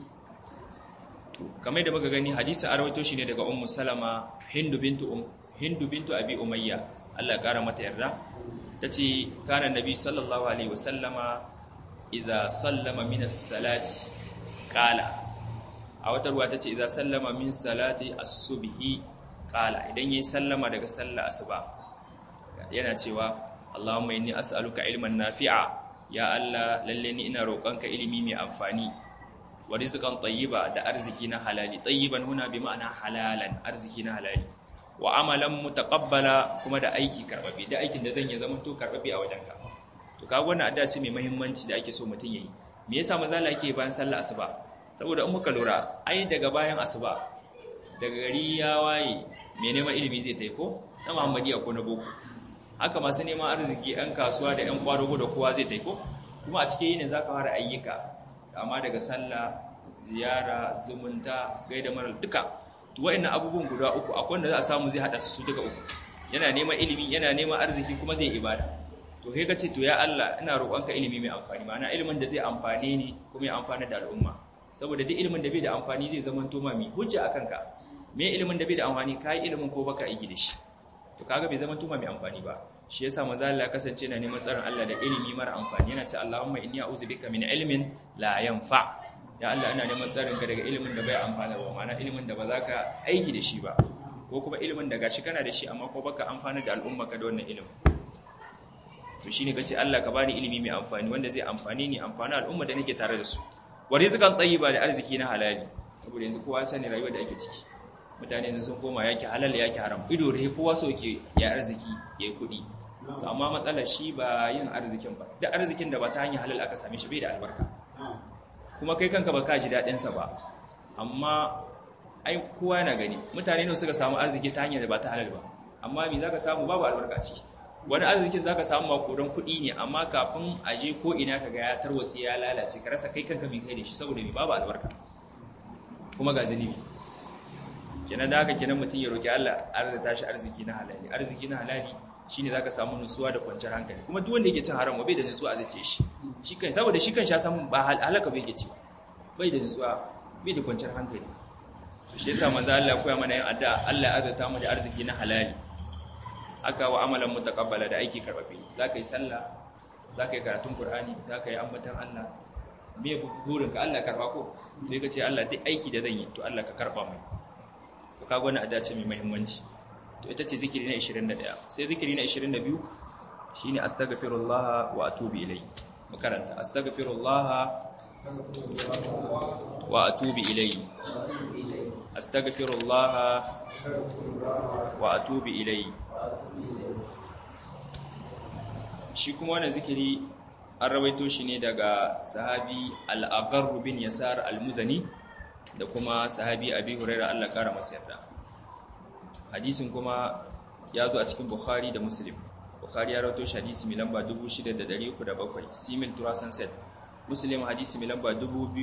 to kamar da muka gani hadisi a rawaito shi ne daga ummu salama hindu bintu abi umayya Allah ya kara mata yarda tace kana nabi sallallahu alaihi wasallama idza sallama min as-salati qala a wata ruwa tace idza sallama min salati as-subhi qala idan yayi sallama daga sallar asuba yana cewa Allahumma inni as'aluka ilman nafi'a ya Allah lalle ni ina roƙonka ilimi mai amfani wa rizqan tayyiba da arziki na halali tayyiban huna bi ma'ana halalan arziki na halali wa amalan mutaqabbala kuma da aiki karbabe da aikin da zan yi zaman to karbabe a wajenka to kaga wannan addu'a ce mai muhimmanci da ake so mutun yayi me yasa manzo Allah yake bayan sallar asuba saboda in muka lura ai daga bayan asuba daga gari ya waye me neman ilimi zai tai ko na Muhammadiya ko na boko haka masu neman arziki ɗan kasuwa da ɗan ƙwadago da kowa zai taiko kuma a cikin yini za ka fara ayyuka amma daga sallah ziyara zumunta gaida mara duka to wa'annan abubuwan guda uku akwai wanda za a samu zai haɗa su duka uku yana neman ilimi yana neman arziki kuma zai ibada to kai ka ce to ya Allah ina roƙonka ilimi mai amfani ma'ana ilimin da zai amfane ni kuma ya amfana da al'umma saboda duk ilimin da bai da amfani zai zama to mami hujja akan ka me ilimin da bai da amfani kai ilimin ko baka aiki da shi to kaga bai zama tuma mai amfani ba shi yasa manzo Allah ya kasance yana neman tsaron Allah da ilimi mara amfani yana ce Allahumma inni a'udhu bika min ilmin la yanfa ya Allah ina neman tsarin ka daga ilimin da bai amfana ba ma'ana ilimin da ba za ka aiki da shi ba ko kuma ilimin da gashi kana da shi amma ko baka amfana da al'umma ka da wannan ilimin to shine kace Allah ka bani ilimi mai amfani wanda zai amfani ni amfana al'umma da nake tare da su wa rizqan tayyiba da arziki na halali saboda yanzu kowa sani rayuwar da ake ciki mutane yanzu sun koma yake halal yake haram, ido da kowa so yake ya arziki yayi kuɗi. To amma matsalar shi ba yin arzikin ba, duk arzikin da ba ta hanyar halal aka same shi bai da albarka, kuma kai kanka ba ka ji daɗin sa ba. Amma ai kowa yana gani mutane ne suka samu arziki ta hanyar da ba ta halal ba, amma me zaka samu babu albarka ciki. Wani arzikin zaka samu makodan kuɗi ne, amma kafin a je ko ina kaga ya tarwatsi ya lalace, ka rasa kai kanka mai kai da shi saboda me babu albarka kuma ga zunubi. Kenan da haka kenan mutum ya roki Allah arzata shi arziki na halali. Arziki na halali shine zaka samu nutsuwa da kwanciyar hankali, kuma duk wanda yake cin haram bai da nutsuwa a zace shi kai, saboda shi kan sha san ba halaka bai yake ci, bai da nutsuwa, bai da kwanciyar hankali. To shi yasa manzo Allah ya koya mana yin addu'a, Allah ya azurta mu da arziki na halali. Aka wa amalan mutaqabbala, da aiki karbabe. Zaka yi sallah, zaka yi karatun Qur'ani, zaka yi ambatan Allah. Me burin ka Allah karba ko? To yake ce Allah duk aiki da zan yi to Allah ka karba mai. To kaga wannan addu'a ce mai muhimmanci. To ita ce zikiri na 21. Sai zikiri na 22 shine astaghfirullah wa atubu ilayhi. Mu karanta astaghfirullah wa atubu ilayhi. Astaghfirullah wa atubu ilayhi. Shi kuma wannan zikiri an rawaito shi ne daga sahabi al-Aqarr bin Yasar al-Muzani da kuma sahabi Abi Hurairah Allah kara masa yarda. Hadisin kuma ya zo a cikin Bukhari da Muslim. Bukhari ya rawaito shi hadisi mai lamba 6307, Simil Turasan Set. Muslim hadisi mai lamba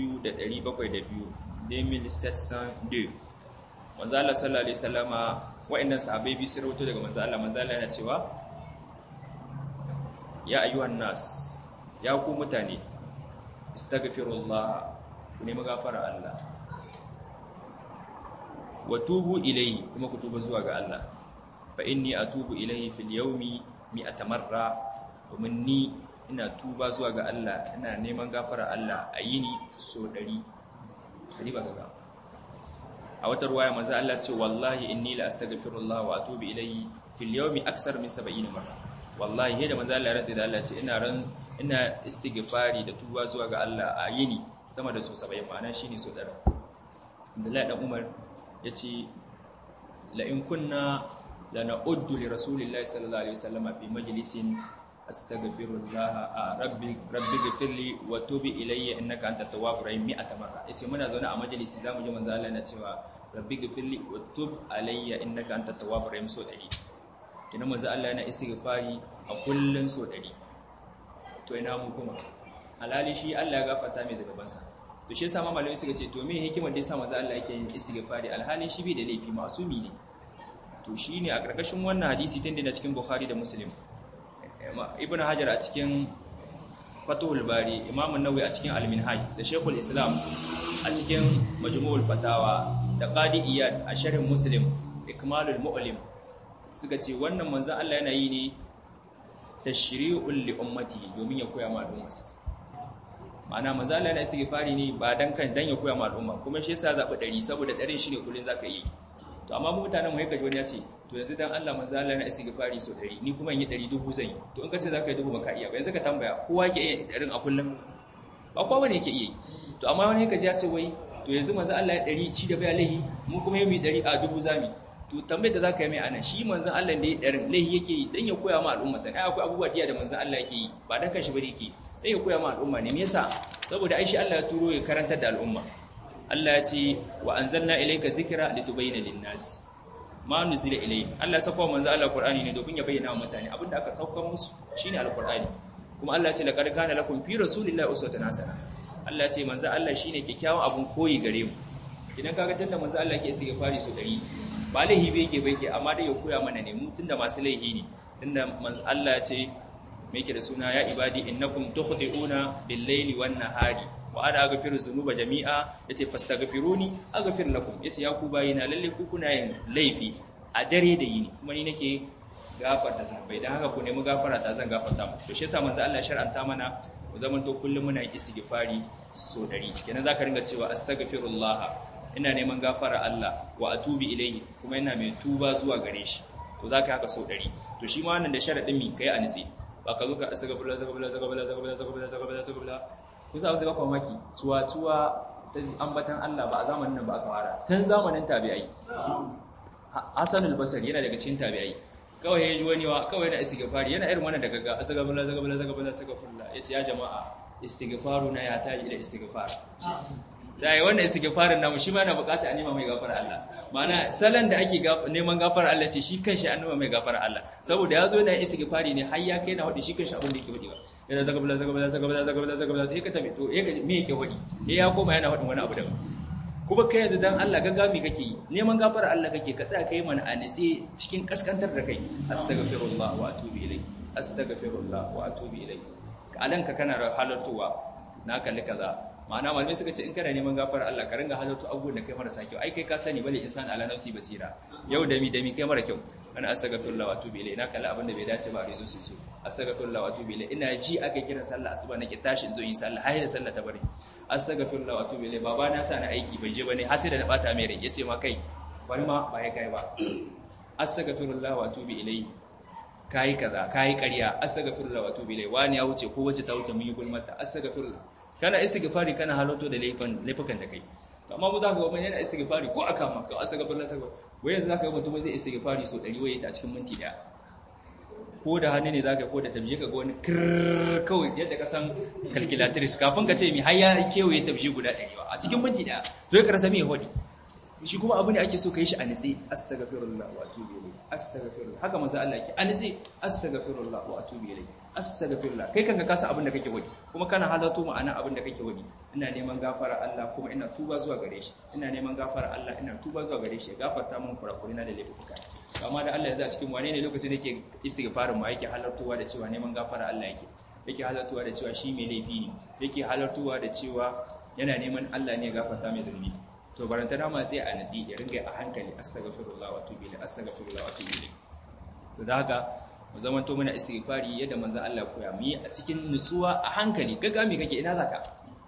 2702, 2702. Manzo Allah sallallahu alaihi wasallama, wa'annan sahabbai bi sun rawaito daga manzo Allah. Manzo Allah yana cewa ya ayyuhan nas, ya ku mutane, astaghfirullah, ku nemi gafara Allah, wa tubu ilayhi, kuma ku tuba zuwa ga Allah. Fa inni atubu ilayhi fil yawmi 100 marra, domin ni ina tuba zuwa ga Allah, ina neman gafara Allah a yini so 100. Riba ga a wata ruwaya manzo Allah ce wallahi inni la astaghfirullah wa atubu ilayhi fil yawmi aksar min 70 marra. Wallahi da manzo Allah ya rantsa da Allah ce ina istighfari da tuba zuwa ga Allah a yini sama da so 70, ma'ana shine so 100. Abdullahi dan Umar yace la in kunna lana'uddu li rasulillahi sallallahu alaihi wasallam fi majlisin astaghfirullah rabbi ighfirli wa tub ilayya innaka antat tawwabur rahim 100 marra. Yace muna zaune a majalisi zamu ji manzo Allah yana cewa rabbi ighfirli wa tub alayya innaka antat tawwabur rahim so 100. Kina manzo Allah yana istighfari a kullun so 100. To ina mu kuma halali shi Allah ya gafarta mai zagabansa. To shi yasa malamai suka ce to me hikimar da yasa manzo Allah yake yin istighfari alhali shi bai da laifi, masumi ne. To shine a karkashin wannan hadisi tunda na cikin Bukhari da Muslim, Ibn Hajar a cikin Fathul Bari, Imam an-Nawawi a cikin Al-Minhaj, da Sheikhul Islam a cikin Majmu'ul Fatawa, da Qadi Iyad a sharhin Muslim, Ikmalul Mu'lim, suka ce wannan manzo Allah yana yi ne tashri'ul li ummati, domin ya koya ma al'ummarsa. Ma'ana manzo Allah yana istighfari ne ba dan ya koya ma al'umma, kuma shi yasa zabi 100 saboda 100 shine kullun zaka yi. To amma mu mutanen mu yake wani ya ce to yanzu dan Allah manzo Allah yana istighfari so 100, ni kuma in yi 100 dubu zan yi. To in ka ce zaka yi dubu baka iya ba, yanzu ka tambaya kowa yake iya 100 a kullun? Ba kowa bane yake iya yi. To amma wani yake ji ya ce wai to yanzu manzo Allah ya 100 shi da bai laihi, mu kuma yi 100 a dubu zami. To tambayar da zaka yi mai anan, shi manzon Allah da ya 100 laihi yake yi dan ya koya ma al'umma sai akwai abubuwa da manzon Allah yake yi ba dan kanshi bane yake dan ya koya ma al'umma ne. Me yasa? Saboda ai shi Allah ya turo ya karantar da al'umma. Allah ya ce wa anzalna ilayka zikra litubayyana lin-nas ma nuzila ilayhim. Allah ya saka manzo Allah Qur'ani ne domin ya bayyana wa mutane abinda aka sauka musu shine Al-Qur'ani. Kuma Allah ya ce laqad kana lakum fi rasulillahi uswatun hasana. Allah ya ce manzo Allah shine kikkiawan abun koyi gare mu. Idan kaga tunda manzo Allah yake istighfari so 100, ba laihi bai yake amma dai ya koya mana ne mu tunda masu laihi ne. Tunda manzo Allah ya ce me yake da suna ya ibadi innakum tukhti'una bil-laili wan-nahari wa ana aghfiru dhunuba jami'a, yace fastaghfiruni aghfir lakum. Yace ya ku bayina lalle ku kuna yin laifi a dare da yini, kuma ni nake gafarta zunubai, dan haka ku nemi gafara ta zan gafarta muku. To shi yasa manzo Allah ya shar'anta mana mu zaman to kullum muna yin istighfari so 100. Kenan zaka ringa cewa astaghfirullah, ina neman gafara Allah, wa atubu ilayhi, kuma ina mai tuba zuwa gare shi. To zaka haka so 100. To shi ma wannan da sharadin mi kai a nitsi, ba ka zo ka astaghfirullah. Kusa abin da baka maki, tuwa ambatan Allah ba a zamanin nan ba aka fara tun zamanin tabi'ai. Hassan al-Basri yana daga cikin tabi'ai. Kawai ya ji wani kawai na istighfari yana irin wannan daga ga astaghfirullah yace ya jama'a istighfaru na ya taji ila istighfar. Sai wannan istighfarin namu shi ma yana bukata a nema mai gafara Allah. Ma'ana salan da ake neman gafara Allah ce shi kanshi an nema mai gafara Allah. Saboda yazo yana istighfari ne har ya kai na wadi shi kanshi abin da yake wadi ba. Yana zagabla sai ka tabe to me yake wadi? Ya koma yana wadin wani abu daban. Kuma kai yanzu dan Allah gaggami kake yi neman gafara Allah kake ka tsaya kai mana anise cikin kaskantar da kai astaghfirullah wa atubu ilayhi astaghfirullah wa atubu ilayhi alanka kana halartuwa na kalli kaza ma'ana malamai suka ce in kana neman gafara Allah ka ringa halartu abubuwan da kai marasa kyau ai kai ka sani bale insan ala nafsi basira yau da mi kai mara kyau ana astaghfirullah wa atubu ilayhi na kalli abin da bai dace ba a rizo su astaghfirullah wa atubu ilayhi ina ji aka kira sallah asuba nake tashi in zo yi sallah har da sallah ta bari astaghfirullah wa atubu ilayhi baba na sa na aiki bai je bane har sai da na bata mai rai yace ma kai bari ma ba ya kai ba astaghfirullah wa atubu ilayhi kai kaza kai ƙarya astaghfirullah wa atubu ilayhi wani ya wuce ko wace ta wuce mun yi gulmata astaghfirullah kana istighfari kana haloto da laifukan da kai amma mu za ka ga mun yana istighfari ko aka maka astaghfirullah wai yanzu zaka ga mutum zai istighfari so 100 waye ta cikin minti daya ko da hannu ne zaka ko da tabje ka ga wani kawai yadda ka san calculatrice kafin ka ce mi har ya kewaye tabje guda 100 a cikin minti daya to ka rasa me hodi shi kuma abu ne ake so kai shi a nitsi astaghfirullah wa atubu ilayhi astaghfirullah haka manzo Allah yake a nitsi astaghfirullah wa atubu ilayhi astaghfirullah kai kanka kasa abin da kake wadi kuma kana halarto ma'ana abin da kake wadi ina neman gafara Allah kuma ina tuba zuwa gare shi ina neman gafara Allah ina tuba zuwa gare shi ya gafarta min kurakurina da laifuka amma da Allah ya za cikin wane ne lokacin da yake istighfarin ma yake halartowa da cewa neman gafara Allah yake halartowa da cewa shi mai laifi ne yake halartowa da cewa yana neman Allah ne ya gafarta mai zunubi to barantana ma sai a nasi ya ringa a hankali astaghfirullah wa atubu ilayhi astaghfirullah wa atubu ilayhi to da haka mu zamanto muna istighfari yadda manzon Allah koya mu yi a cikin nutsuwa a hankali gaggami kake ina zaka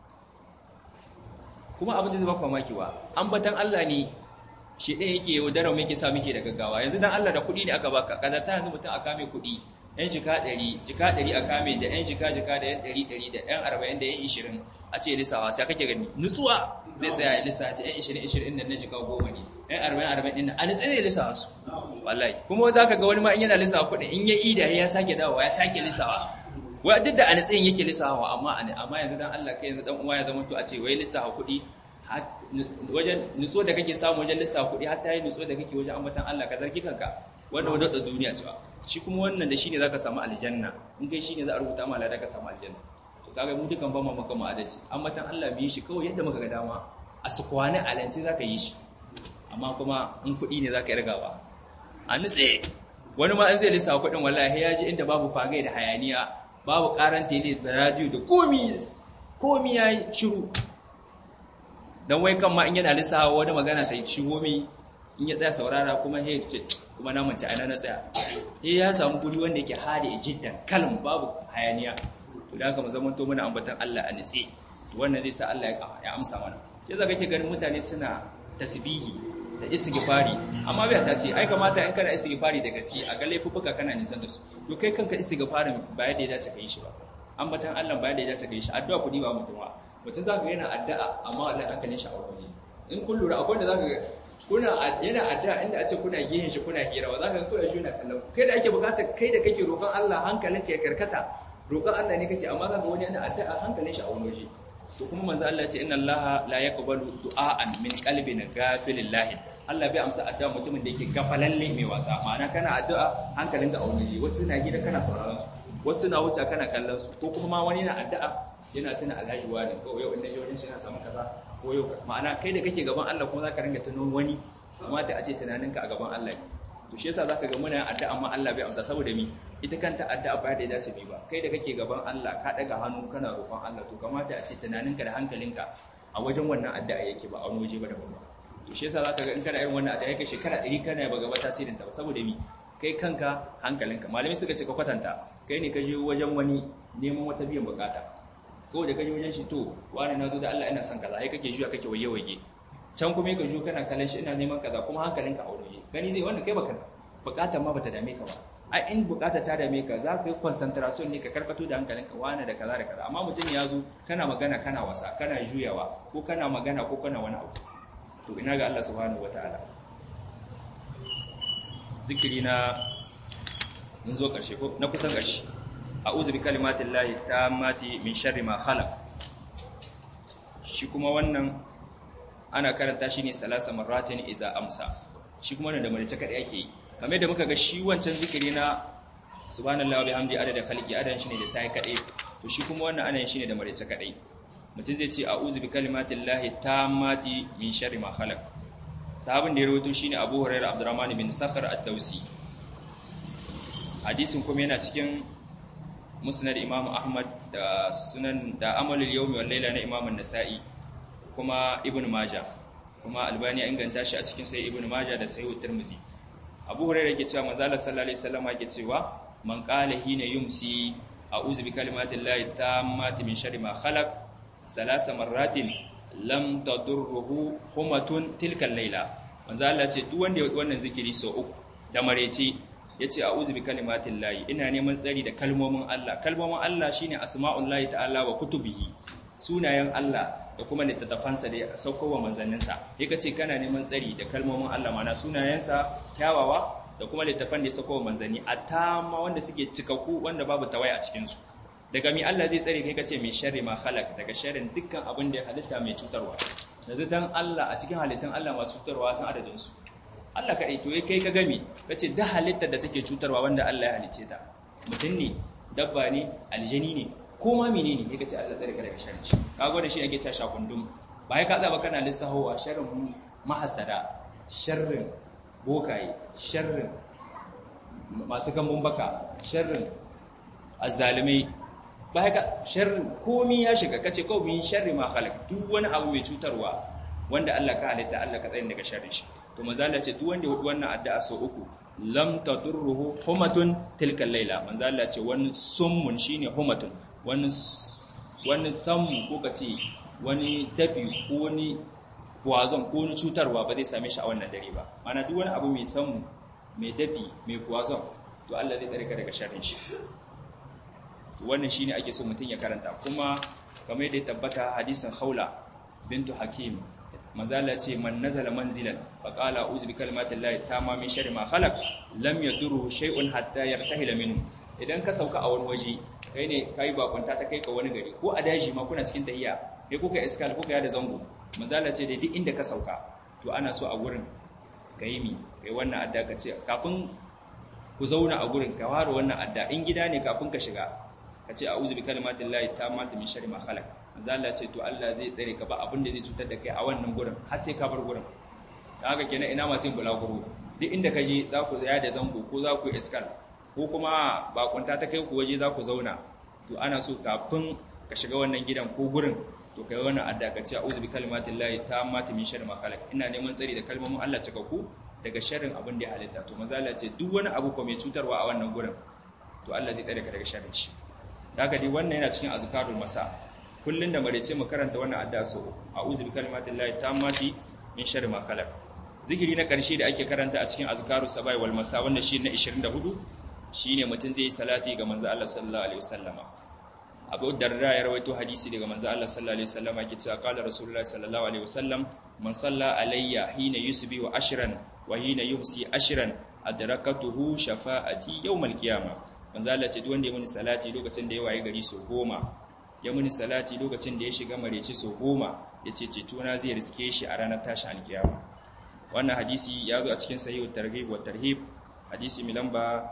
kuma abin da zai baka mamaki wa ambatan Allah ne shi ɗaya yake yaudara mu yake sa muke da gaggawa yanzu dan Allah da kuɗi ne aka baka kaza ta yanzu mutum aka mai kuɗi yan jika 100 aka mai da yan jika da yan 100 da yan 40 da yan 20 a ce lissawa sai kake gani nutsuwa zai tsaya ya lissawa ta yan 20 nan na jika 10 ne yan 40 din nan a nitsaye zai lissawa su wallahi kuma za ka ga wani ma in yana lissawa kuɗi in ya ida ya sake dawowa ya sake lissawa wai duk da a nitsayin yake lissawa amma yanzu dan Allah kai yanzu dan uwa ya zama to a ce wai lissawa kuɗi wajen nutso da kake samu wajen lissafa kuɗi har ta yi nutso da kake wajen ambatan Allah ka zargi kanka wannan wadda da duniya ce ba shi kuma wannan da shine zaka samu aljanna in kai shine za a rubuta ma lada ka samu aljanna to kaga mu dukan ba mu maka mu adalci ambatan Allah bi shi kawai yadda muka ga dama a su kwana alanci zaka yi shi amma kuma in kuɗi ne zaka yi rigawa a nutse wani ma an zai lissafa kuɗin wallahi ya ji inda babu fagai da hayaniya babu karan tele da radio da komi ya shiru dan wai kan ma in yana lissafa wani magana ta yi shigo mi in ya tsaya saurara kuma he ce kuma na mace ana na tsaya ya samu guri wanda yake hada jiddan kalm babu hayaniya to da haka mu zaman to muna ambatan Allah a nitse to wannan zai sa Allah ya amsa mana yasa kake ganin mutane suna tasbihi da istighfari amma bai tasiri ai kamata in kana istighfari da gaske a ga laifuka kana nisan da su to kai kanka istighfarin ba yadda ya dace kai shi ba ambatan Allah ba yadda ya dace kai shi addu'a kudi ba mutum mutum za ka yana addu'a amma Allah hankalin shi a wani in kun lura akwai da za ka kuna yana addu'a inda a ce kuna gihin shi kuna hirawa za ka kuna shi na kallon kai da ake bukata kai da kake roƙon Allah hankalin ka ya karkata roƙon Allah ne kake amma za ka wani yana addu'a hankalin shi a wani waje to kuma manzo Allah ya ce inna Allah la yaqbalu du'aan min qalbin ghafilin lahin Allah bai amsa addu'a mutumin da yake gafalalle mai wasa ma'ana kana addu'a hankalin ka a wani waje wasu na gida kana sauraron su wasu na wuce kana kallon su ko kuma ma wani na addu'a yana tuna alhaji wani ko yau inda yawon shi yana samun kaza ko yau ma'ana kai da kake gaban Allah kuma zaka ringa tuno wani amma ta ce tunaninka a gaban Allah to shi yasa zaka ga muna addu'a amma Allah bai amsa saboda mi ita kanta addu'a ba da ya dace ba kai da kake gaban Allah ka daga hannu kana roƙon Allah to kamata a ce tunaninka da hankalinka a wajen wannan addu'a yake ba a wani waje ba da ba to shi yasa zaka ga in kana irin wannan addu'a yake shekara 100 kana ba gaba tasirin ta ba saboda mi kai kanka hankalinka malami suka ce ka kwatanta kai ne ka je wajen wani neman wata biyan bukata ko da kaje wajen shi to wani nazo da Allah ina son kaza sai kake juya kake waye can kuma kake juya kana kallon shi ina neman kaza kuma hankalinka a wuri gani zai wannan kai baka bukatar ma bata dame ka ba a in bukata ta dame ka za ka yi concentration ne ka karkato da hankalinka wani da kaza da kaza amma mutum ya zo kana magana kana wasa kana juyawa ko kana magana ko kana wani abu to ina ga Allah subhanahu wataala zikiri na mun zo karshe ko na kusan karshe a'udhu bi kalimatillahi tammati min sharri ma khalaq shi kuma wannan ana karanta shi ne salasa marratin iza amsa shi kuma wannan da marice kadai ake yi kamar da muka ga shi wancan zikiri na subhanallahi wa bihamdi adada khalqi adan shi ne da sai kadai to shi kuma wannan ana yin shi ne da marice kadai mutum zai ce a'udhu bi kalimatillahi tammati min sharri ma khalaq sahabin da ya rawaito shine Abu Hurairah Abdurrahman bin Sakhar ad-Dawsi hadisin kuma yana cikin musnad Imam Ahmad da sunan da amalul yawmi wal layla na Imam an-Nasa'i kuma Ibn Majah kuma Albani ya inganta shi a cikin sai Ibn Majah da Sahih Tirmidhi Abu Hurairah yake cewa manzo Allah sallallahu alaihi wasallam yake cewa man qala hina yumsi a'udhu bi kalimatillahi tammati min sharri ma khalaq salasa marratin lam tadurruhu humatun tilka al-laila manzo Allah ce duk wanda ya yi wannan zikiri sau uku da mareci yace a'udhu bi kalimatillahi ina neman tsari da kalmomin Allah shine asma'ullahi ta'ala wa kutubihi sunayen Allah da kuma littattafansa da saukowa manzanninsa yake ce kana neman tsari da kalmomin Allah mana sunayensa kyawawa da kuma littattafan da ya saukowa manzanni atama wanda suke cikakku wanda babu tawaya a cikin su daga mi Allah zai tsare kai kace mai sharri ma khalaq daga sharrin dukkan abin da ya halitta mai cutarwa yanzu dan Allah a cikin halittun Allah masu cutarwa san adadin su Allah kadai to kai ka gami kace da halittar da take cutarwa wanda Allah ya halice ta mutum ne dabba ne aljani ne ko ma menene kai kace Allah tsare ka daga sharri kago da shi ake cewa shakundum ba kai ka tsaba kana lissahowa sharrin mahasada sharrin bokaye sharrin masu kambun baka sharrin azzalimai ba haka sharri komai ya shiga kace kawai min sharri ma khalaq duk wani abu mai cutarwa wanda Allah ka halitta Allah ka tsare daga sharrin shi to manzo Allah ce duk wanda ya wannan addu'a sau uku lam tadurruhu humatun tilka layla manzo Allah ce wani summun shine humatun wani sammu ko kace wani dafi ko wani kuwazon ko wani cutarwa ba zai same shi a wannan dare ba mana duk wani abu mai sammu mai dafi mai kuwazon to Allah zai tsare ka daga sharrin shi wannan shine ake so mutun ya karanta kuma kamar yadda ya tabbata hadisin Khawla bintu Hakim manzala ce man nazala manzilan fa qala a'udhu bi kalimatillahi tamma min sharri ma khalaq lam yadurru shay'un hatta yartahila minhu idan ka sauka a wani waje kai ne kai bakunta ta kai ka wani gari ko a daji ma kuna cikin tahiya kai kuka iskal kuka ya da zango manzala ce dai duk inda ka sauka to ana so a gurin kai kai wannan adda ka ce kafin ku zauna a gurin ka fara wannan adda in gida ne kafin ka shiga ka ce a'udhu bi kalimatillahi tammati min sharri ma khalaq manzo Allah ce to Allah zai tsare ka ba abin da zai cutar da kai a wannan gurin har sai ka bar gurin dan haka kenan ina masu yin bulaguro duk inda ka je za ku tsaya da zango ko za ku iskal ko kuma bakunta ta kai ku waje za ku zauna to ana so kafin ka shiga wannan gidan ko gurin to kai wannan adda ka ce a'udhu bi kalimatillahi tammati min sharri ma khalaq ina neman tsari da kalmomin Allah cikakku daga sharrin abin da ya halitta to manzo Allah ce duk wani abu ko mai cutarwa a wannan gurin to Allah zai tsare ka daga sharrin shi haka dai wannan yana cikin azkarul masa kullun da marece mu karanta wannan addu'a so a'udhu bi kalimatillahi tammati min sharri ma khalaq zikiri na karshe da ake karanta a cikin azkarus sabai wal masa wannan shi na 24 shine mutun zai yi salati ga manzo Allah sallallahu alaihi wasallama Abu Darda ya rawaito hadisi daga manzo Allah sallallahu alaihi wasallama yake cewa qala rasulullahi sallallahu alaihi wasallam man salla alayya hina yusbi wa ashran wa hina yumsi ashran adrakatuhu shafa'ati yawmal qiyamah manzo Allah ce duk wanda ya muni salati lokacin da ya waye gari so 10 ya muni salati lokacin da ya shiga mareci so 10 yace cetona zai riske shi a ranar tashi alkiyama wannan hadisi ya zo a cikin sahihut targhib wa tarhib hadisi mai lamba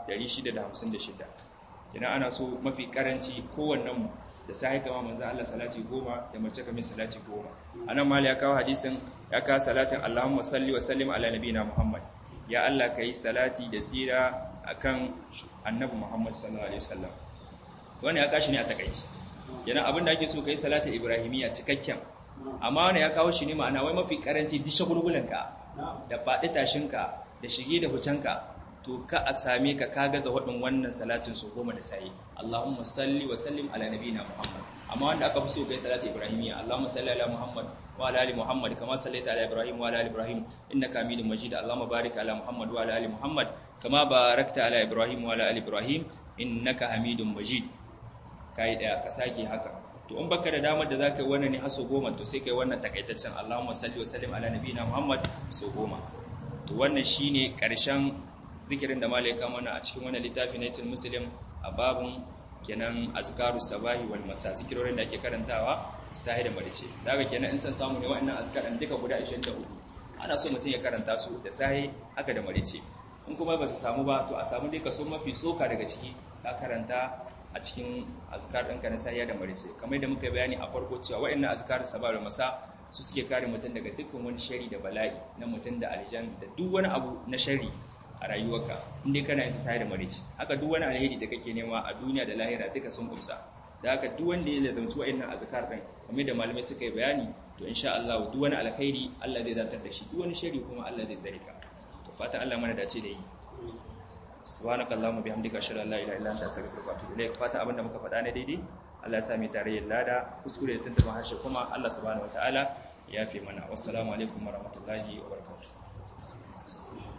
656 kina ana so mafi karanci kowannen da sai kama manzo Allah salati 10 da mace kamar salati 10 anan mali ya kawo hadisin ya kawo salatin Allahumma salli wa sallim ala nabiyina Muhammad ya Allah kai salati da sira akan annabi Muhammad sallallahu alaihi wasallam wannan ya kashi ne a takeici yana abinda ake so kai salati ibrahimiyya cikakken amma wannan ya kawo shi ne ma'ana wai mafi karanci dishe gurgulanka da fadi tashinka da shige da hucanka to ka a same ka gaza wadin wannan salatin su 10 da sai Allahumma salli wa sallim ala nabiyina Muhammad. Amma wanda aka fi so kai salatu ibrahimiyya, Allahumma salli ala Muhammad wa ala ali Muhammad kama sallaita ala Ibrahim wa ala ali Ibrahim innaka Hamidum Majid. Allahumma barik ala Muhammad wa ala ali Muhammad kama barakta ala Ibrahim wa ala ali Ibrahim innaka Hamidum Majid. Kai daya ka sake haka. To in baka da damar da zaka yi wannan ne haso 10 to sai kai wannan takaitaccen Allahumma salli wa sallim ala nabiyina Muhammad so 10. To wannan shine karshen zikirin da malaika mana a cikin wannan littafi na Islam Muslim a babun kenan azkarus sabahi wal masa, zikirorin da ake karantawa sahi da marice. Daga kenan in san samu ne wa'annan azkaran duka guda 24 ana so mutum ya karanta su da sahi haka da marice. In kuma ba su samu ba to a samu dai kaso mafi tsoka daga ciki ka karanta a cikin azkar ɗinka na sahiya da marice. Kamar da muka bayani a farko cewa wa'annan azkarus sabahi wal masa su suke kare mutum daga dukkan wani shari da bala'i na mutum da aljan da duk wani abu na shari a rayuwarka inda kana yin sai da marici. Haka duk wani alheri da kake nema a duniya da lahira duka sun kumsa. Da haka duk wanda ya lazanci wa'annan azkar din kamar da malamai suka yi bayani to insha Allah duk wani alkhairi Allah zai zartar da shi, duk wani shari kuma Allah zai tsare ka. To fatan Allah mana dace da yi. Subhanakallahumma bihamdika ashhadu an la ilaha illa anta astaghfiruka wa atubu ilaik. Fatan abinda muka faɗa ne daidai Allah ya sa mu tarayyar lada, kuskure da tantama harshe kuma Allah subhanahu wataala ya fi mana. Wassalamu alaikum warahmatullahi wabarakatuh.